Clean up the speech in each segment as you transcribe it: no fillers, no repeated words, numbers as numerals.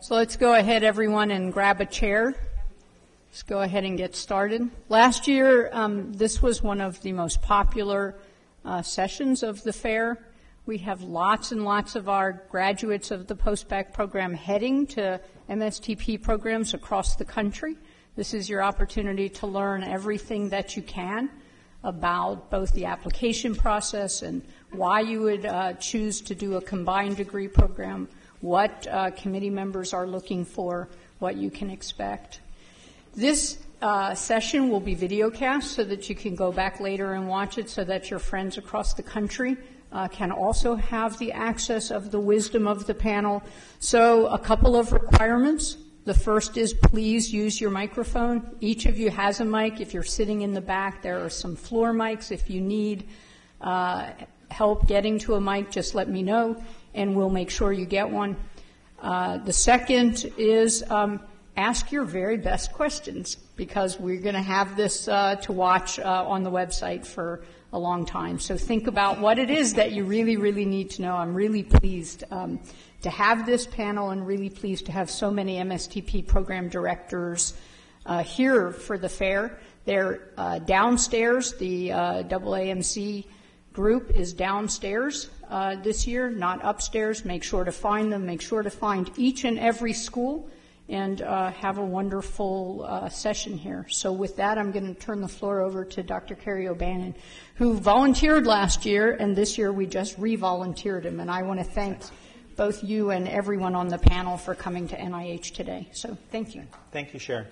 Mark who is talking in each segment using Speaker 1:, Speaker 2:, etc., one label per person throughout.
Speaker 1: So let's go ahead, everyone, and grab a chair. Let's go ahead and get started. Last year, this was one of the most popular sessions of the fair. We have lots and lots of our graduates of the postbac program heading to MSTP programs across the country. This is your opportunity to learn everything that you can about both the application process and why you would choose to do a combined degree program, what committee members are looking for, what you can expect. This session will be videocast so that you can go back later and watch it so that your friends across the country can also have the access of the wisdom of the panel. So a couple of requirements. The first is please use your microphone. Each of you has a mic. If you're sitting in the back, there are some floor mics. If you need help getting to a mic, just let me know, and we'll make sure you get one. The second is ask your very best questions, because we're going to have this to watch on the website for a long time. So think about what it is that you really, really need to know. I'm really pleased to have this panel and really pleased to have so many MSTP program directors here for the fair. They're downstairs. The AAMC group is downstairs this year, not upstairs. Make sure to find them. Make sure to find each and every school and have a wonderful session here. So with that, I'm going to turn the floor over to Dr. Kerry O'Bannon, who volunteered last year, and this year we just re-volunteered him. And I want to thank both you and everyone on the panel for coming to NIH today. So thank you.
Speaker 2: Thank you, Sharon.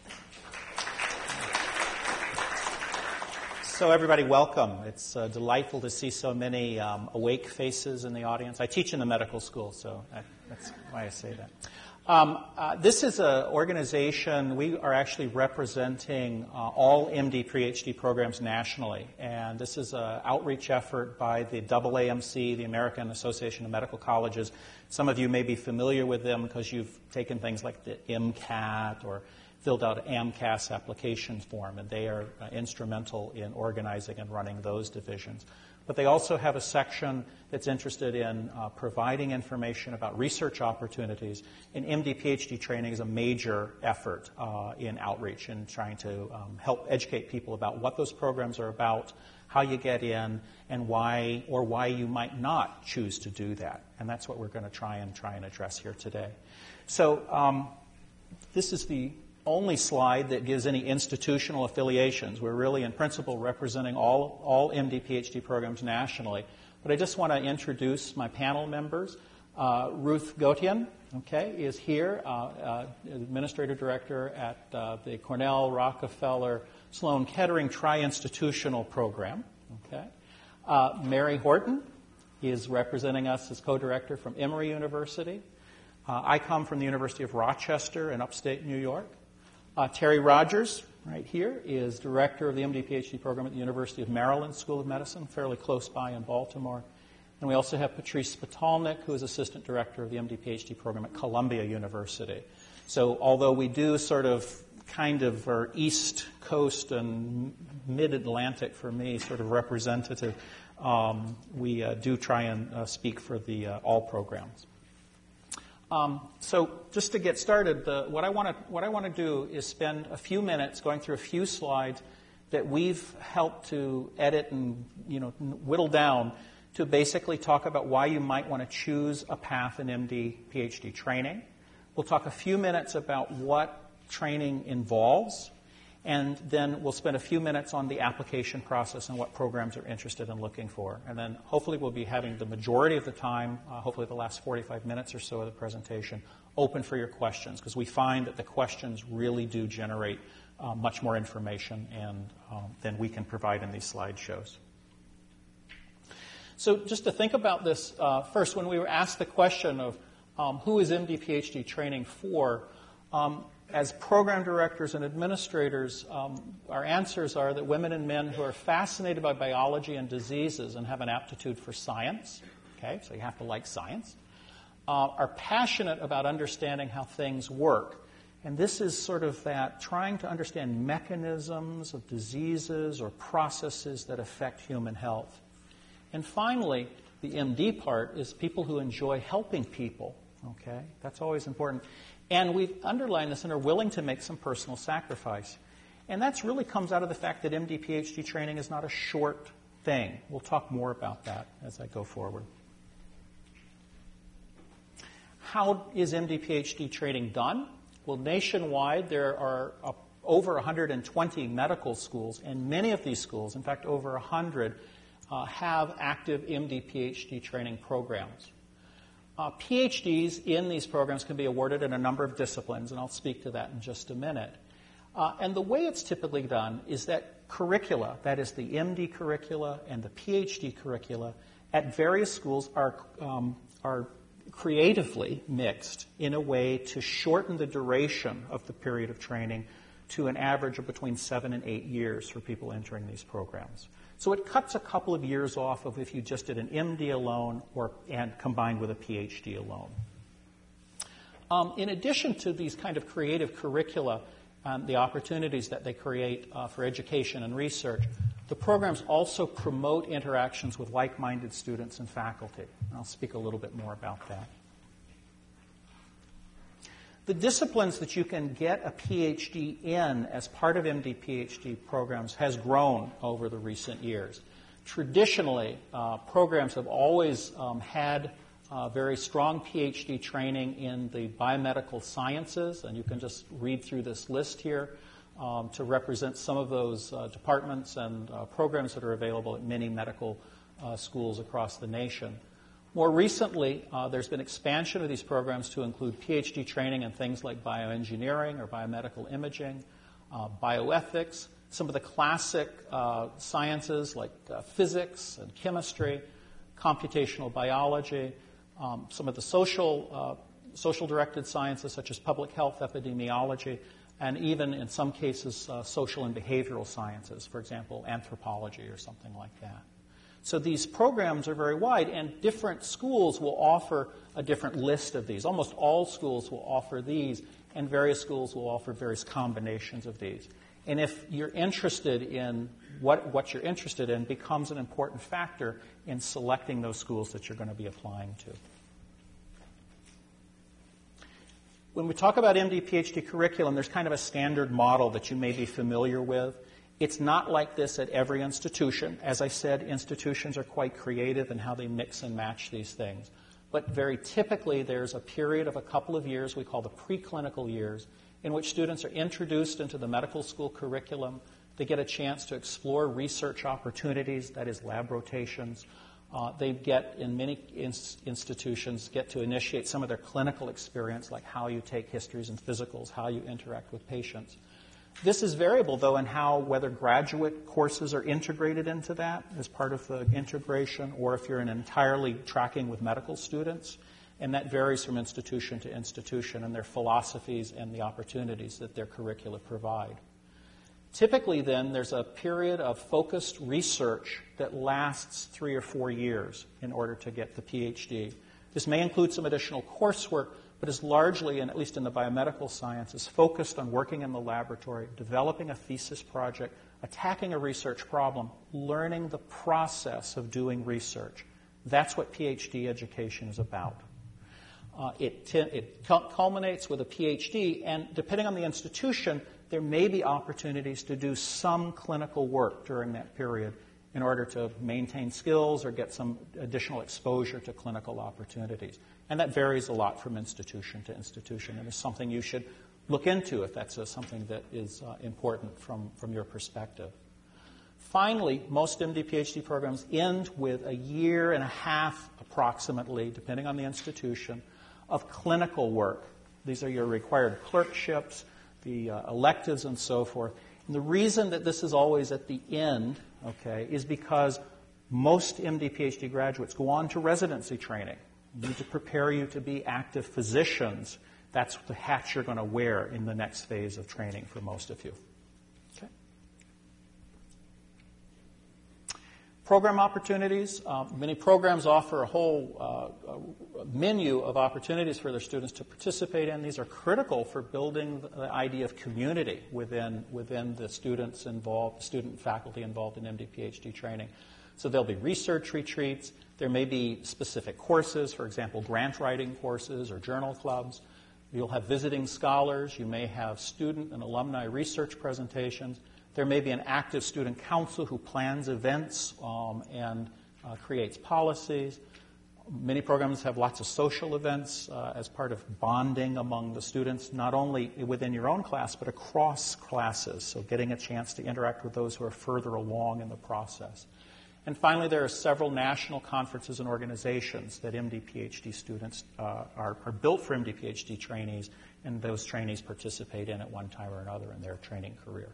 Speaker 2: So everybody, welcome. It's delightful to see so many awake faces in the audience. I teach in the medical school, so that's why I say that. This is an organization, we are actually representing all MD, PhD programs nationally, and this is an outreach effort by the AAMC, the American Association of Medical Colleges. Some of you may be familiar with them because you've taken things like the MCAT or filled out an AMCAS application form, and they are instrumental in organizing and running those divisions. But they also have a section that's interested in providing information about research opportunities. And MD, PhD training is a major effort in outreach and trying to help educate people about what those programs are about, how you get in, and why you might not choose to do that. And that's what we're going to try and address here today. So this is the only slide that gives any institutional affiliations. We're really, in principle, representing all MD, PhD programs nationally. But I just want to introduce my panel members. Ruth Gautian, is here, Administrator Director at the Cornell, Rockefeller, Sloan Kettering Tri-Institutional Program. Mary Horton is representing us as co-director from Emory University. I come from the University of Rochester in upstate New York. Terry Rogers, right here, is director of the MD PhD program at the University of Maryland School of Medicine, fairly close by in Baltimore. And we also have Patrice Spitalnik, who is assistant director of the MD PhD program at Columbia University. So although we do kind of our East Coast and Mid-Atlantic, for me, sort of representative, we do try and speak for the all programs. So just to get started, what I want to do is spend a few minutes going through a few slides that we've helped to edit and whittle down to basically talk about why you might want to choose a path in MD PhD training. We'll talk a few minutes about what training involves, and then we'll spend a few minutes on the application process and what programs are interested in looking for. And then hopefully we'll be having the majority of the time, hopefully the last 45 minutes or so of the presentation, open for your questions, because we find that the questions really do generate much more information than we can provide in these slideshows. So just to think about this, first, when we were asked the question of who is MD PhD training for, as program directors and administrators, our answers are that women and men who are fascinated by biology and diseases and have an aptitude for science, so you have to like science, are passionate about understanding how things work. And this is sort of that trying to understand mechanisms of diseases or processes that affect human health. And finally, the MD part is people who enjoy helping people Okay? That's always important. And we've underlined this and are willing to make some personal sacrifice. And that really comes out of the fact that MD PhD training is not a short thing. We'll talk more about that as I go forward. How is MD PhD training done? Well, nationwide there are over 120 medical schools, and many of these schools, in fact over 100, have active MD PhD training programs. PhDs in these programs can be awarded in a number of disciplines, and I'll speak to that in just a minute. And the way it's typically done is that curricula, that is the MD curricula and the PhD curricula, at various schools are creatively mixed in a way to shorten the duration of the period of training to an average of between 7 and 8 years for people entering these programs. So it cuts a couple of years off of if you just did an MD alone and combined with a PhD alone. In addition to these kind of creative curricula, the opportunities that they create for education and research, the programs also promote interactions with like-minded students and faculty. I'll speak a little bit more about that. The disciplines that you can get a PhD in as part of MD PhD programs has grown over the recent years. Traditionally, programs have always had very strong PhD training in the biomedical sciences, and you can just read through this list here to represent some of those departments and programs that are available at many medical schools across the nation. More recently, there's been expansion of these programs to include PhD training in things like bioengineering or biomedical imaging, bioethics, some of the classic sciences like physics and chemistry, computational biology, some of the social-directed sciences such as public health, epidemiology, and even in some cases social and behavioral sciences, for example, anthropology or something like that. So these programs are very wide, and different schools will offer a different list of these. Almost all schools will offer these, and various schools will offer various combinations of these. And if you're interested in what you're interested in becomes an important factor in selecting those schools that you're going to be applying to. When we talk about MD PhD curriculum, there's kind of a standard model that you may be familiar with. It's not like this at every institution. As I said, institutions are quite creative in how they mix and match these things. But very typically, there's a period of a couple of years we call the preclinical years, in which students are introduced into the medical school curriculum. They get a chance to explore research opportunities, that is, lab rotations. They get, in many institutions, get to initiate some of their clinical experience, like how you take histories and physicals, how you interact with patients. This is variable, though, in whether graduate courses are integrated into that as part of the integration, or if you're entirely tracking with medical students. And that varies from institution to institution and their philosophies and the opportunities that their curricula provide. Typically, then, there's a period of focused research that lasts 3 or 4 years in order to get the PhD. This may include some additional coursework, but is largely, and at least in the biomedical sciences, focused on working in the laboratory, developing a thesis project, attacking a research problem, learning the process of doing research. That's what PhD education is about. It culminates with a PhD, and depending on the institution, there may be opportunities to do some clinical work during that period in order to maintain skills or get some additional exposure to clinical opportunities. And that varies a lot from institution to institution, and is something you should look into if that's something that is important from your perspective. Finally, most MD PhD programs end with a year and a half, approximately, depending on the institution, of clinical work. These are your required clerkships, the electives, and so forth. And the reason that this is always at the end, is because most MD PhD graduates go on to residency training. We need to prepare you to be active physicians. That's the hat you're going to wear in the next phase of training for most of you. Okay. Program opportunities. Many programs offer a whole menu of opportunities for their students to participate in. These are critical for building the idea of community within the students involved, student faculty involved in MD PhD training. So there'll be research retreats. There may be specific courses, for example, grant writing courses or journal clubs. You'll have visiting scholars. You may have student and alumni research presentations. There may be an active student council who plans events and creates policies. Many programs have lots of social events as part of bonding among the students, not only within your own class, but across classes, so getting a chance to interact with those who are further along in the process. And finally, there are several national conferences and organizations that MD-PhD students are built for MD-PhD trainees, and those trainees participate in at one time or another in their training career.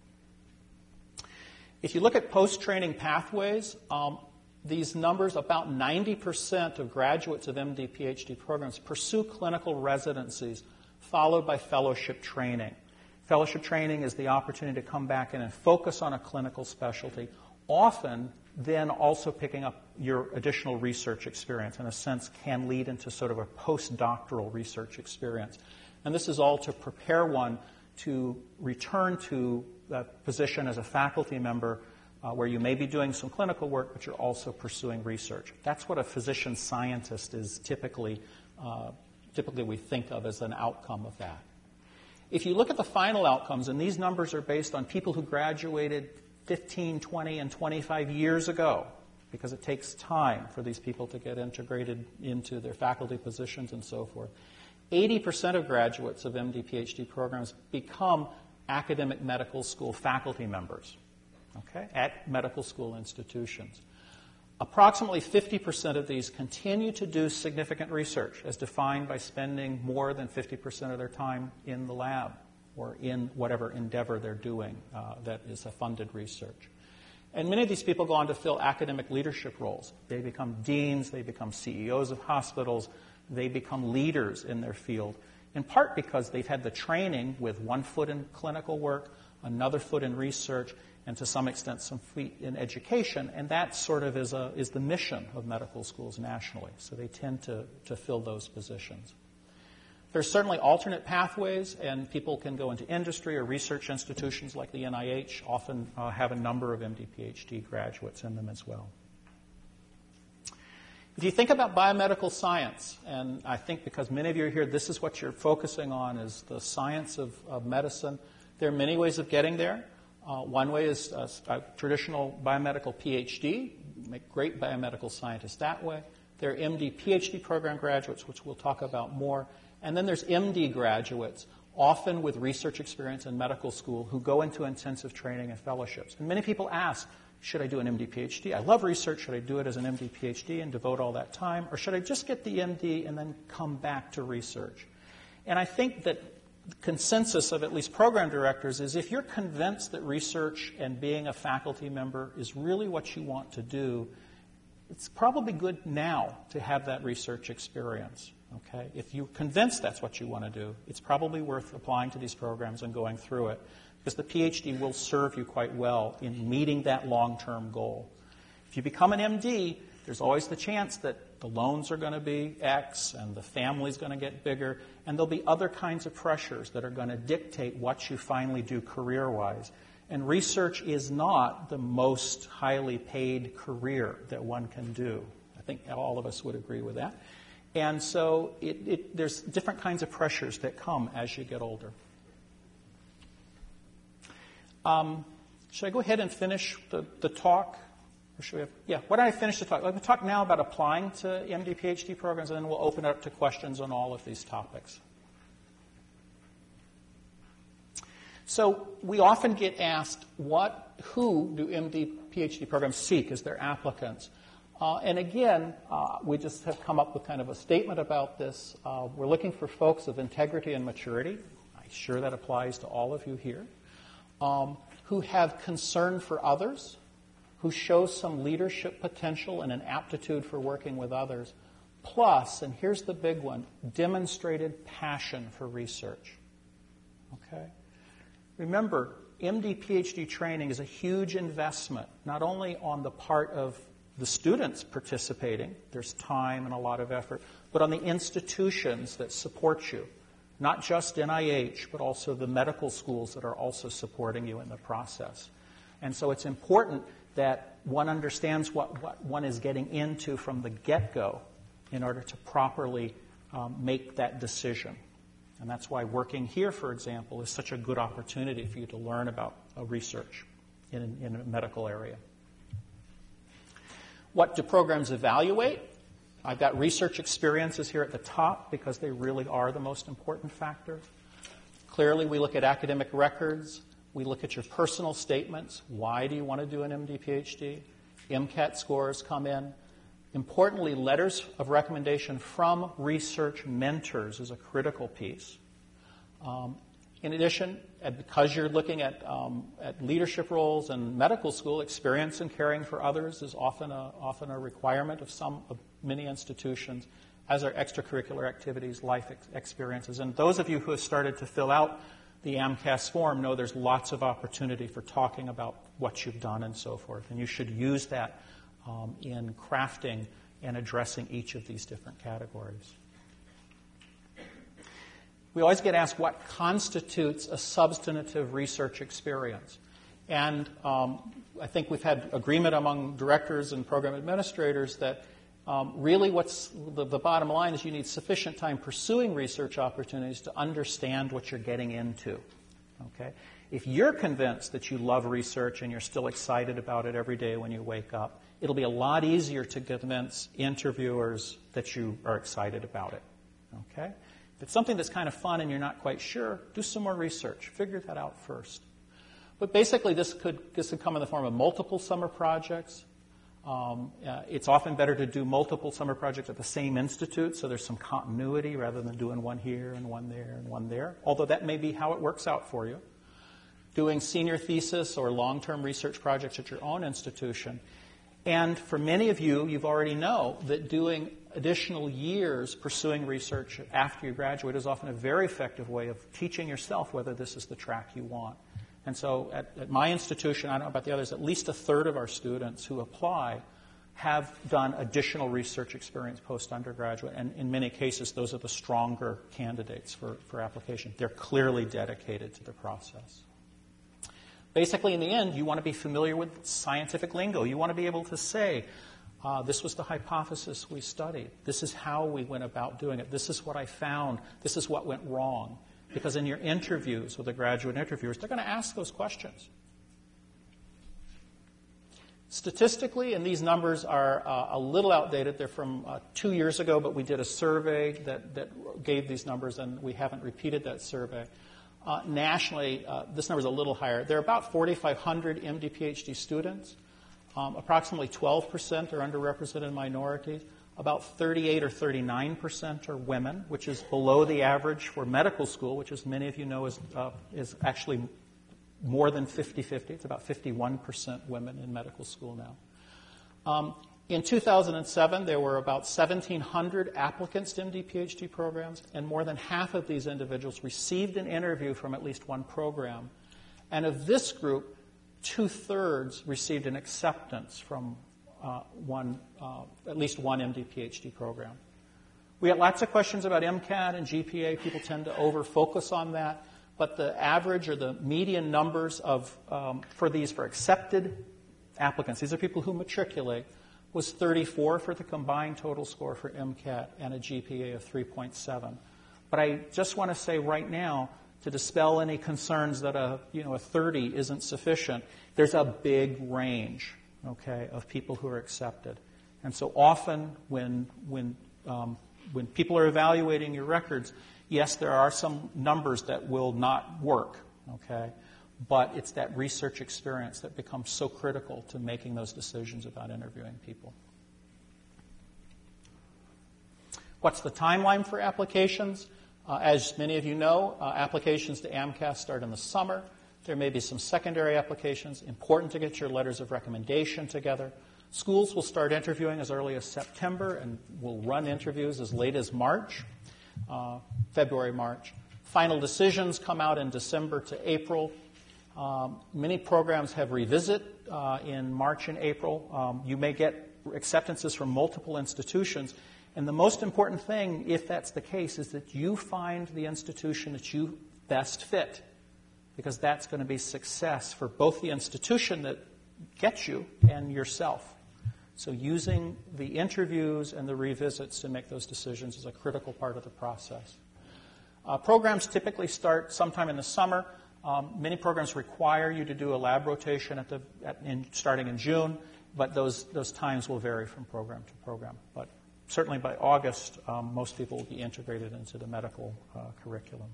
Speaker 2: If you look at post-training pathways, these numbers, about 90% of graduates of MD-PhD programs pursue clinical residencies, followed by fellowship training. Fellowship training is the opportunity to come back in and focus on a clinical specialty, often then also picking up your additional research experience, in a sense, can lead into sort of a postdoctoral research experience. And this is all to prepare one to return to a position as a faculty member where you may be doing some clinical work, but you're also pursuing research. That's what a physician scientist is typically we think of as an outcome of that. If you look at the final outcomes, and these numbers are based on people who graduated 15, 20, and 25 years ago, because it takes time for these people to get integrated into their faculty positions and so forth. 80% of graduates of MD-PhD programs become academic medical school faculty members, okay, at medical school institutions. Approximately 50% of these continue to do significant research, as defined by spending more than 50% of their time in the lab or in whatever endeavor they're doing that is a funded research. And many of these people go on to fill academic leadership roles. They become deans, they become CEOs of hospitals, they become leaders in their field, in part because they've had the training with one foot in clinical work, another foot in research, and to some extent some feet in education, and that sort of is the mission of medical schools nationally. So they tend to fill those positions. There's certainly alternate pathways, and people can go into industry or research institutions like the NIH, often have a number of MD-PhD graduates in them as well. If you think about biomedical science, and I think because many of you are here, this is what you're focusing on, is the science of medicine. There are many ways of getting there. One way is a traditional biomedical PhD, make great biomedical scientists that way. There are MD-PhD program graduates, which we'll talk about more. And then there's MD graduates, often with research experience in medical school, who go into intensive training and fellowships. And many people ask, should I do an MD-PhD? I love research. Should I do it as an MD-PhD and devote all that time? Or should I just get the MD and then come back to research? And I think that the consensus of at least program directors is if you're convinced that research and being a faculty member is really what you want to do, it's probably good now to have that research experience. Okay? If you're convinced that's what you want to do, it's probably worth applying to these programs and going through it, because the PhD will serve you quite well in meeting that long-term goal. If you become an MD, there's always the chance that the loans are going to be X and the family's going to get bigger, and there'll be other kinds of pressures that are going to dictate what you finally do career-wise. And research is not the most highly paid career that one can do. I think all of us would agree with that. And so there's different kinds of pressures that come as you get older. Should I go ahead and finish the talk? Or should we have, yeah, why don't I finish the talk? Let me talk now about applying to MD, PhD programs, and then we'll open it up to questions on all of these topics. So we often get asked, who do MD, PhD programs seek as their applicants? And again, we just have come up with kind of a statement about this. We're looking for folks of integrity and maturity. I'm sure that applies to all of you here. Who have concern for others, who show some leadership potential and an aptitude for working with others, plus, and here's the big one, demonstrated passion for research. Okay? Remember, MD, PhD training is a huge investment, not only on the part of the students participating, there's time and a lot of effort, but on the institutions that support you. Not just NIH, but also the medical schools that are also supporting you in the process. And so it's important that one understands what one is getting into from the get-go in order to properly make that decision. And that's why working here, for example, is such a good opportunity for you to learn about research in a medical area. What do programs evaluate? I've got research experiences here at the top because they really are the most important factor. Clearly, we look at academic records. We look at your personal statements. Why do you want to do an MD, PhD? MCAT scores come in. Importantly, letters of recommendation from research mentors is a critical piece. In addition, because you're looking at leadership roles in medical school, experience in caring for others is often a requirement of many institutions, as are extracurricular activities, life experiences. And those of you who have started to fill out the AMCAS form know there's lots of opportunity for talking about what you've done and so forth. And you should use that in crafting and addressing each of these different categories. We always get asked what constitutes a substantive research experience. And I think we've had agreement among directors and program administrators that really what's the bottom line is you need sufficient time pursuing research opportunities to understand what you're getting into. Okay? If you're convinced that you love research and you're still excited about it every day when you wake up, it'll be a lot easier to convince interviewers that you are excited about it. Okay? If it's something that's kind of fun and you're not quite sure, do some more research. Figure that out first. But basically, this could come in the form of multiple summer projects. It's often better to do multiple summer projects at the same institute, so there's some continuity rather than doing one here and one there and one there, although that may be how it works out for you. Doing senior thesis or long-term research projects at your own institution. And for many of you, you've already know that doing additional years pursuing research after you graduate is often a very effective way of teaching yourself whether this is the track you want. And so at my institution, I don't know about the others, at least a third of our students who apply have done additional research experience post-undergraduate. And in many cases, those are the stronger candidates for application. They're clearly dedicated to the process. Basically, in the end, you want to be familiar with scientific lingo. You want to be able to say, this was the hypothesis we studied. This is how we went about doing it. This is what I found. This is what went wrong. Because in your interviews with the graduate interviewers, they're going to ask those questions. Statistically, and these numbers are a little outdated. They're from 2 years ago, but we did a survey that gave these numbers, and we haven't repeated that survey. Nationally, this number is a little higher. There are about 4,500 MD, PhD students. Approximately 12% are underrepresented minorities. About 38 or 39% are women, which is below the average for medical school, which, as many of you know, is actually more than 50-50. It's about 51% women in medical school now. In 2007, there were about 1,700 applicants to MD, PhD programs, and more than half of these individuals received an interview from at least one program. And of this group, 2/3 received an acceptance from at least one MD, PhD program. We had lots of questions about MCAT and GPA. People tend to over-focus on that. But the average or the median numbers for accepted applicants, these are people who matriculate, was 34 for the combined total score for MCAT and a GPA of 3.7. But I just want to say right now, to dispel any concerns that a 30 isn't sufficient, there's a big range, okay, of people who are accepted. And so often when people are evaluating your records, yes, there are some numbers that will not work, okay? But it's that research experience that becomes so critical to making those decisions about interviewing people. What's the timeline for applications? As many of you know, applications to AMCAS start in the summer. There may be some secondary applications. Important to get your letters of recommendation together. Schools will start interviewing as early as September and will run interviews as late as March, February, March. Final decisions come out in December to April. Many programs have revisit in March and April. You may get acceptances from multiple institutions. And the most important thing, if that's the case, is that you find the institution that you best fit. because that's going to be success for both the institution that gets you and yourself. So using the interviews and the revisits to make those decisions is a critical part of the process. Programs typically start sometime in the summer. Many programs require you to do a lab rotation starting in June, but those times will vary from program to program. But certainly by August, most people will be integrated into the medical curriculum.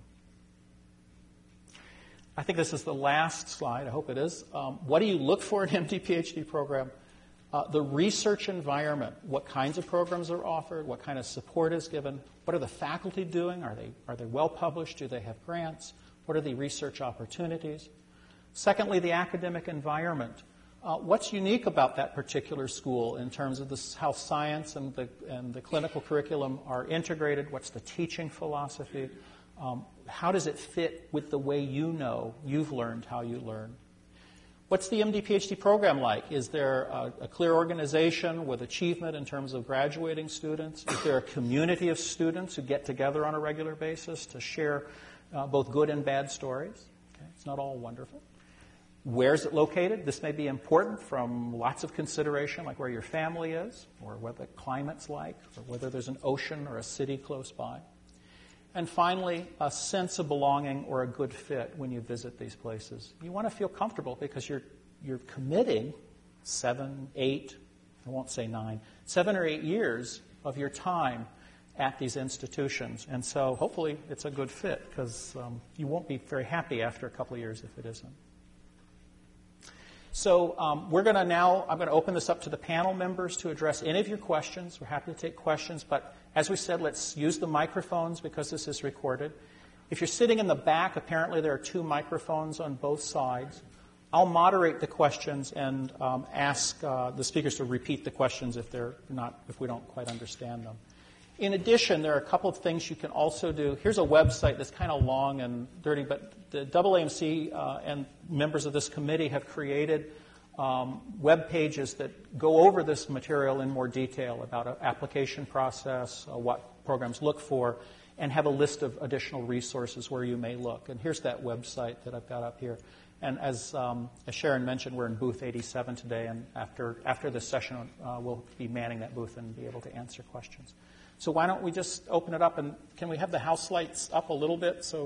Speaker 2: I think this is the last slide. I hope it is. What do you look for in an MD-PhD program? The research environment. What kinds of programs are offered? What kind of support is given? What are the faculty doing? Are they well published? Do they have grants? What are the research opportunities? Secondly, the academic environment. What's unique about that particular school in terms of how science and the clinical curriculum are integrated? What's the teaching philosophy? How does it fit with the way you've learned how you learn? What's the MD-PhD program like? Is there a clear organization with achievement in terms of graduating students? Is there a community of students who get together on a regular basis to share both good and bad stories? Okay, it's not all wonderful. Where is it located? This may be important from lots of consideration, like where your family is, or what the climate's like, or whether there's an ocean or a city close by. And finally, a sense of belonging or a good fit when you visit these places. You want to feel comfortable because you're committing 7, 8, I won't say 9, 7 or 8 years of your time at these institutions. And so hopefully it's a good fit because you won't be very happy after a couple of years if it isn't. So I'm going to open this up to the panel members to address any of your questions. We're happy to take questions, but as we said, let's use the microphones because this is recorded. If you're sitting in the back, apparently there are 2 microphones on both sides. I'll moderate the questions and ask the speakers to repeat the questions if we don't quite understand them. In addition, there are a couple of things you can also do. Here's a website that's kind of long and dirty, but the AAMC and members of this committee have created web pages that go over this material in more detail about an application process, what programs look for, and have a list of additional resources where you may look. And here's that website that I've got up here. And as Sharon mentioned, we're in booth 87 today, and after this session, we'll be manning that booth and be able to answer questions. So why don't we just open it up, and can we have the house lights up a little bit? So,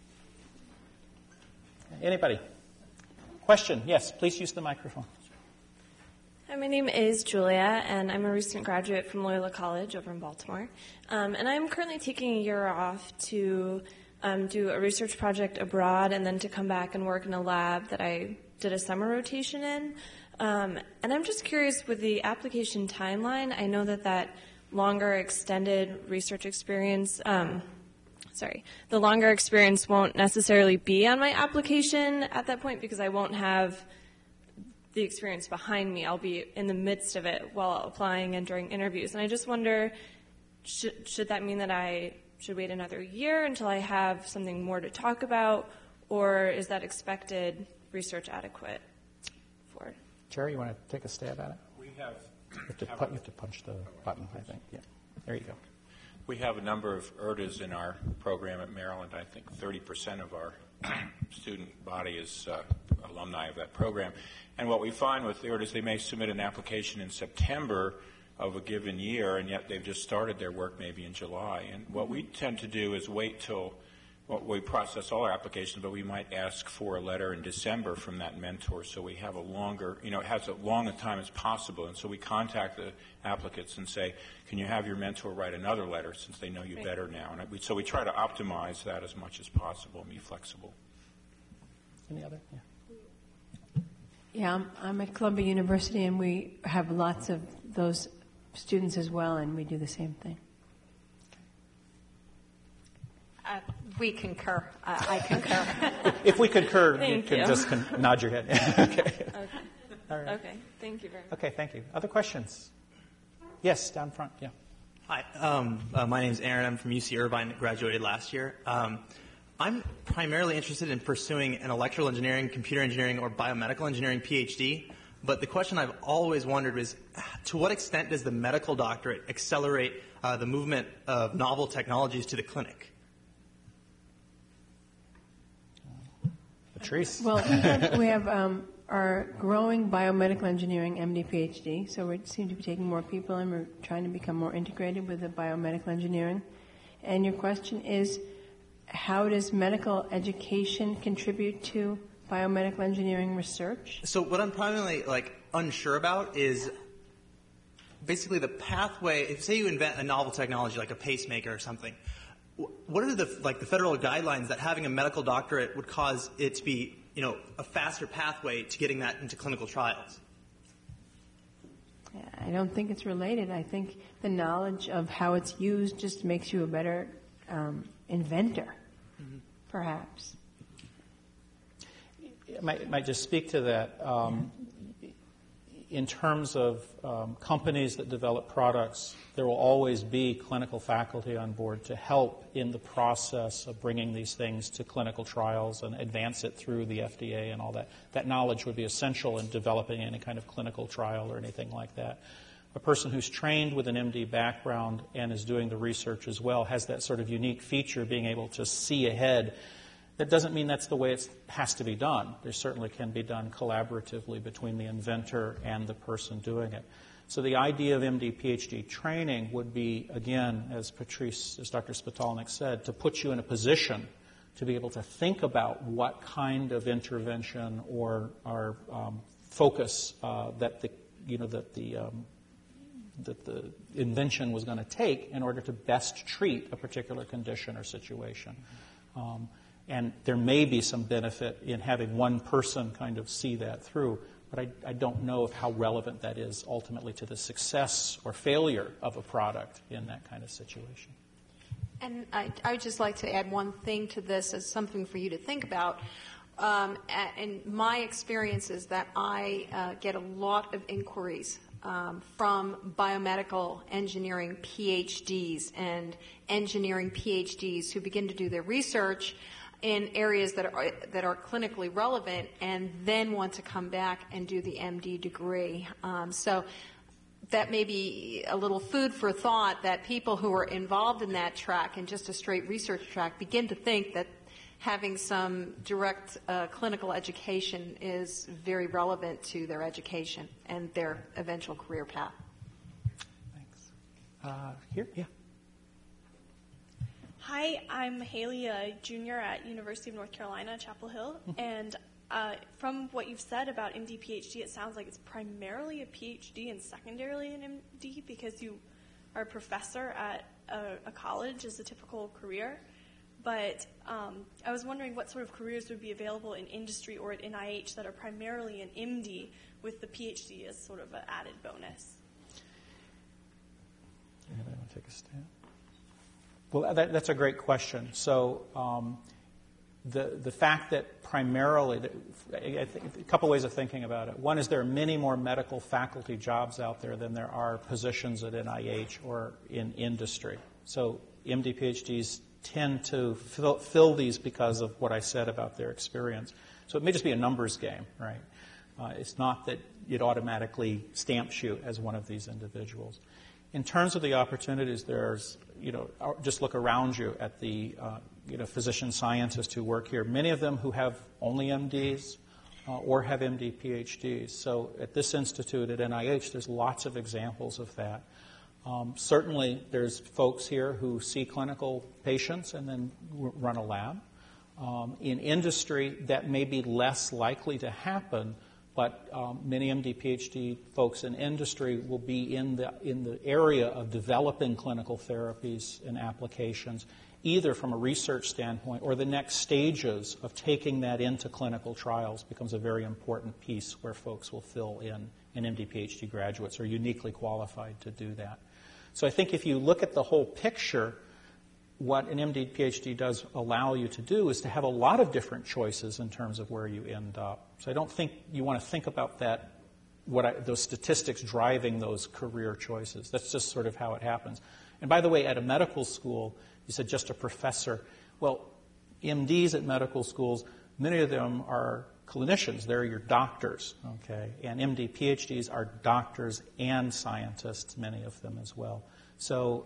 Speaker 2: anybody? Question? Yes, please use the microphone.
Speaker 3: Hi, my name is Julia, and I'm a recent graduate from Loyola College over in Baltimore. And I'm currently taking a year off to do a research project abroad and then to come back and work in a lab that I did a summer rotation in. And I'm just curious with the application timeline, I know that longer extended research experience, the longer experience won't necessarily be on my application at that point because I won't have the experience behind me. I'll be in the midst of it while applying and during interviews. And I just wonder, should that mean that I should wait another year until I have something more to talk about, or is that expected research adequate for it?
Speaker 2: Jerry, you want to take a stab at it?
Speaker 4: We have...
Speaker 2: You have to punch the button, I think. Yeah. There you go.
Speaker 4: We have a number of ERDAs in our program at Maryland. I think 30% of our student body is alumni of that program. And what we find with ERDAs, they may submit an application in September of a given year, and yet they've just started their work maybe in July. And what we tend to do is wait till we process all our applications, but we might ask for a letter in December from that mentor so we have a longer, it has as long a time as possible. And so we contact the applicants and say, can you have your mentor write another letter since they know you better now? And so we try to optimize that as much as possible and be flexible.
Speaker 2: Any other? Yeah.
Speaker 5: Yeah, I'm at Columbia University, and we have lots of those students as well, and we do the same thing.
Speaker 1: We concur. I concur.
Speaker 2: If we concur, you
Speaker 3: Thank
Speaker 2: can
Speaker 3: you.
Speaker 2: just nod your head. Okay.
Speaker 3: Okay.
Speaker 2: All right.
Speaker 3: Okay. Thank you very much.
Speaker 2: Okay, thank you. Other questions? Yes, down front. Yeah.
Speaker 6: Hi, my name is Aaron. I'm from UC Irvine, graduated last year. I'm primarily interested in pursuing an electrical engineering, computer engineering, or biomedical engineering PhD. But the question I've always wondered is, to what extent does the medical doctorate accelerate the movement of novel technologies to the clinic?
Speaker 2: Patrice.
Speaker 5: Well, we have our growing biomedical engineering MD PhD, so we seem to be taking more people and we're trying to become more integrated with the biomedical engineering. And your question is, how does medical education contribute to biomedical engineering research?
Speaker 6: So what I'm primarily unsure about is basically the pathway. If say you invent a novel technology like a pacemaker or something, what are the federal guidelines that having a medical doctorate would cause it to be a faster pathway to getting that into clinical trials?
Speaker 5: I don't think it's related. I think the knowledge of how it's used just makes you a better inventor, perhaps.
Speaker 2: I might just speak to that. In terms of companies that develop products, there will always be clinical faculty on board to help in the process of bringing these things to clinical trials and advance it through the FDA and all that. That knowledge would be essential in developing any kind of clinical trial or anything like that. A person who's trained with an MD background and is doing the research as well has that sort of unique feature, being able to see ahead. That doesn't mean that's the way it has to be done. There certainly can be done collaboratively between the inventor and the person doing it. So the idea of MD, PhD training would be, again, as Dr. Spitalnik said, to put you in a position to be able to think about what kind of intervention or focus that the invention was going to take in order to best treat a particular condition or situation. And there may be some benefit in having one person kind of see that through, but I don't know of how relevant that is ultimately to the success or failure of a product in that kind of situation.
Speaker 7: And I would just like to add one thing to this as something for you to think about. And my experience is that I get a lot of inquiries from biomedical engineering PhDs and engineering PhDs who begin to do their research in areas that are clinically relevant and then want to come back and do the MD degree. So that may be a little food for thought, that people who are involved in that track and just a straight research track begin to think that having some direct clinical education is very relevant to their education and their eventual career path.
Speaker 2: Thanks. Here, yeah.
Speaker 8: Hi, I'm Haley, a junior at University of North Carolina, Chapel Hill, and from what you've said about MD, PhD, it sounds like it's primarily a PhD and secondarily an MD because you are a professor at a college as a typical career. But I was wondering what sort of careers would be available in industry or at NIH that are primarily an MD with the PhD as sort of an added bonus.
Speaker 2: Anybody want to take a stab? Well, that's a great question. So the fact that primarily, I think a couple ways of thinking about it. One is there are many more medical faculty jobs out there than there are positions at NIH or in industry. So MD, PhDs tend to fill these because of what I said about their experience. So it may just be a numbers game, right? It's not that it automatically stamps you as one of these individuals. In terms of the opportunities, there's, just look around you at the, physician scientists who work here. Many of them who have only MDs or have MD, PhDs. So at this institute at NIH, there's lots of examples of that. Certainly, there's folks here who see clinical patients and then run a lab. In industry, that may be less likely to happen, but many MD, PhD folks in industry will be in the area of developing clinical therapies and applications, either from a research standpoint or the next stages of taking that into clinical trials becomes a very important piece where folks will fill in, and MD, PhD graduates are uniquely qualified to do that. So I think if you look at the whole picture, what an MD, PhD does allow you to do is to have a lot of different choices in terms of where you end up. So I don't think you want to think about that, those statistics driving those career choices. That's just sort of how it happens. And by the way, at a medical school, you said just a professor. Well, MDs at medical schools, many of them are clinicians. They're your doctors, okay? And MD, PhDs are doctors and scientists, many of them as well. So,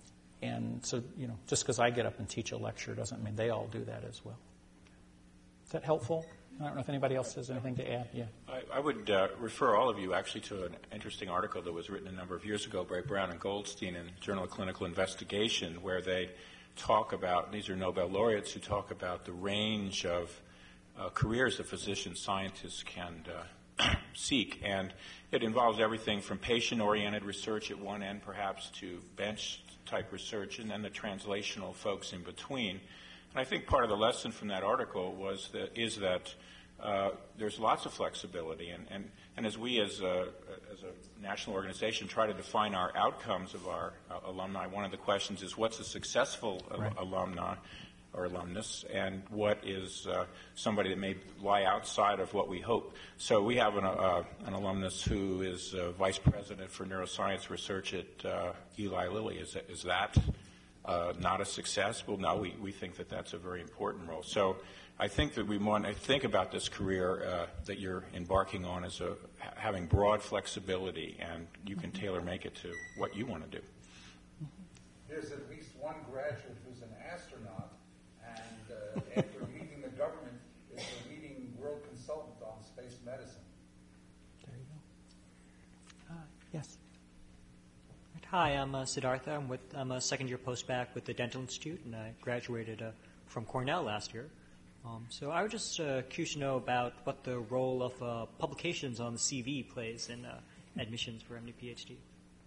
Speaker 2: just because I get up and teach a lecture doesn't mean they all do that as well. Does that helpful? I don't know if anybody else has anything to add. Yeah.
Speaker 4: I would refer all of you actually to an interesting article that was written a number of years ago by Brown and Goldstein in Journal of Clinical Investigation, where they talk about, these are Nobel laureates who talk about the range of careers that physician scientists can seek. And it involves everything from patient-oriented research at one end, perhaps, to bench-type research, and then the translational folks in between. And I think part of the lesson from that article is that there's lots of flexibility, and as we as a national organization try to define our outcomes of our alumni, one of the questions is what's a successful alumni or alumnus, and what is somebody that may lie outside of what we hope. So we have an alumnus who is vice president for neuroscience research at Eli Lilly. Is that not a success? Well, no, we think that that's a very important role. So I think that we want to think about this career that you're embarking on as having broad flexibility, and you can tailor-make it to what you want to do.
Speaker 9: There's at least one graduate who's an astronaut, and after leaving the government, is the leading world consultant on space medicine.
Speaker 2: There you go. Yes.
Speaker 10: Hi, I'm Siddhartha. I'm a second-year postbac with the Dental Institute, and I graduated from Cornell last year. So I was just curious to know about what the role of publications on the CV plays in admissions for MD PhD.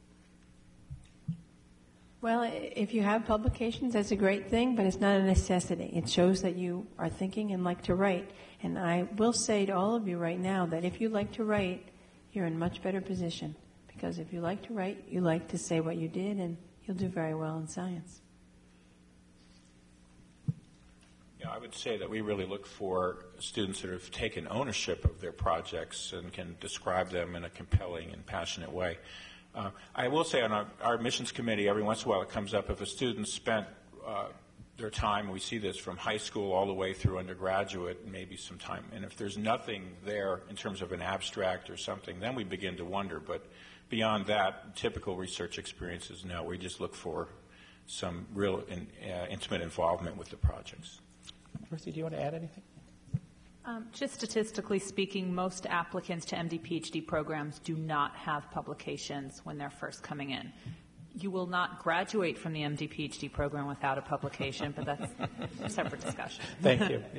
Speaker 5: Well, if you have publications, that's a great thing, but it's not a necessity. It shows that you are thinking and like to write. And I will say to all of you right now that if you like to write, you're in a much better position. Because if you like to write, you like to say what you did, and you'll do very well in science.
Speaker 4: Yeah, I would say that we really look for students that have taken ownership of their projects and can describe them in a compelling and passionate way. I will say on our admissions committee, every once in a while it comes up, if a student spent their time, we see this from high school all the way through undergraduate, maybe some time, and if there's nothing there in terms of an abstract or something, then we begin to wonder. But beyond that, typical research experiences, no, we just look for some real intimate involvement with the projects.
Speaker 2: Ruthie, do you want to add anything?
Speaker 11: Just statistically speaking, most applicants to MD PhD programs do not have publications when they're first coming in. You will not graduate from the MD PhD program without a publication, but that's a separate discussion.
Speaker 2: Thank you.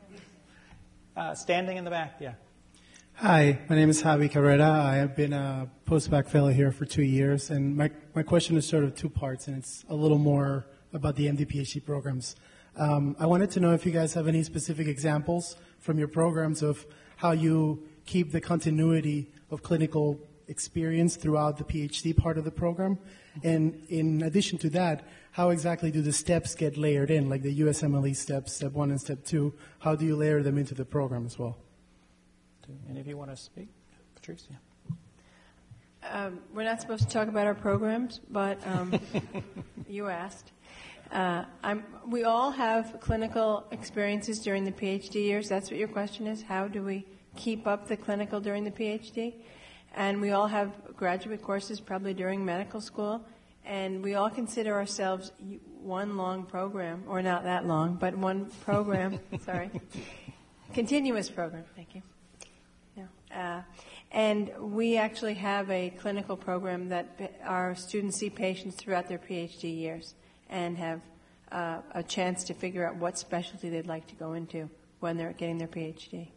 Speaker 2: Yeah. Standing in the back, yeah.
Speaker 12: Hi, my name is Javi Carrera. I have been a postbac fellow here for 2 years, and my question is sort of two parts, and it's a little more about the MD PhD programs. I wanted to know if you guys have any specific examples from your programs of how you keep the continuity of clinical experience throughout the PhD part of the program. And in addition to that, how exactly do the steps get layered in, like the USMLE steps, step 1 and step 2? How do you layer them into the program as well?
Speaker 2: Do any of you want to speak? Patrice? Yeah.
Speaker 5: We're not supposed to talk about our programs, but you asked. We all have clinical experiences during the PhD years. That's what your question is. How do we keep up the clinical during the PhD? And we all have graduate courses probably during medical school. And we all consider ourselves one long program, or not that long, but one program. Sorry. Continuous program. Thank you. Yeah. And we actually have a clinical program that our students see patients throughout their PhD years and have a chance to figure out what specialty they'd like to go into when they're getting their PhD.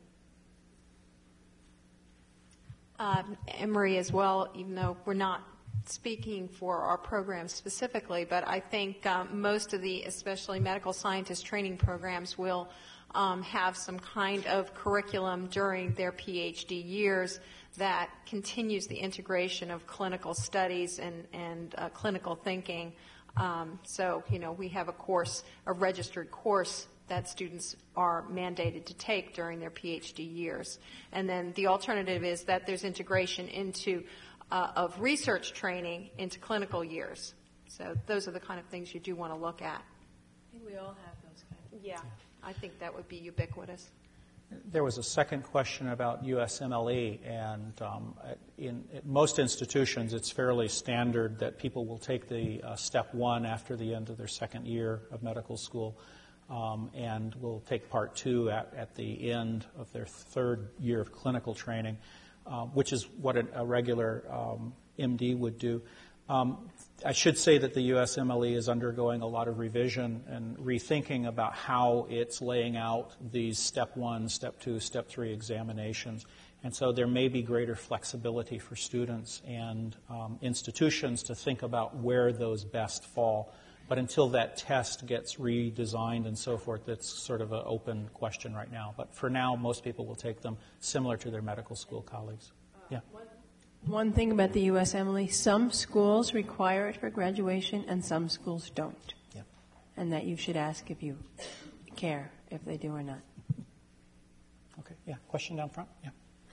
Speaker 7: Emory as well, even though we're not speaking for our program specifically, but I think most of the, especially medical scientist training programs, will have some kind of curriculum during their PhD years that continues the integration of clinical studies and clinical thinking. So, we have a registered course that students are mandated to take during their PhD years. And then the alternative is that there's integration of research training into clinical years. So those are the kind of things you do want to look at.
Speaker 5: I think we all have those kind of things.
Speaker 7: Yeah, I think that would be ubiquitous.
Speaker 2: There was a second question about USMLE, and in most institutions it's fairly standard that people will take the step 1 after the end of their second year of medical school. and will take part 2 at the end of their 3rd year of clinical training, which is what a regular MD would do. I should say that the USMLE is undergoing a lot of revision and rethinking about how it's laying out these Step 1, Step 2, Step 3 examinations. And so there may be greater flexibility for students and institutions to think about where those best fall. But until that test gets redesigned and so forth, that's sort of an open question right now. But for now, most people will take them similar to their medical school colleagues. Yeah.
Speaker 5: One thing about the USMLE, some schools require it for graduation and some schools don't.
Speaker 2: Yeah.
Speaker 5: And that you should ask if you care if they do or not.
Speaker 2: Okay. Yeah. Question down front? Yeah.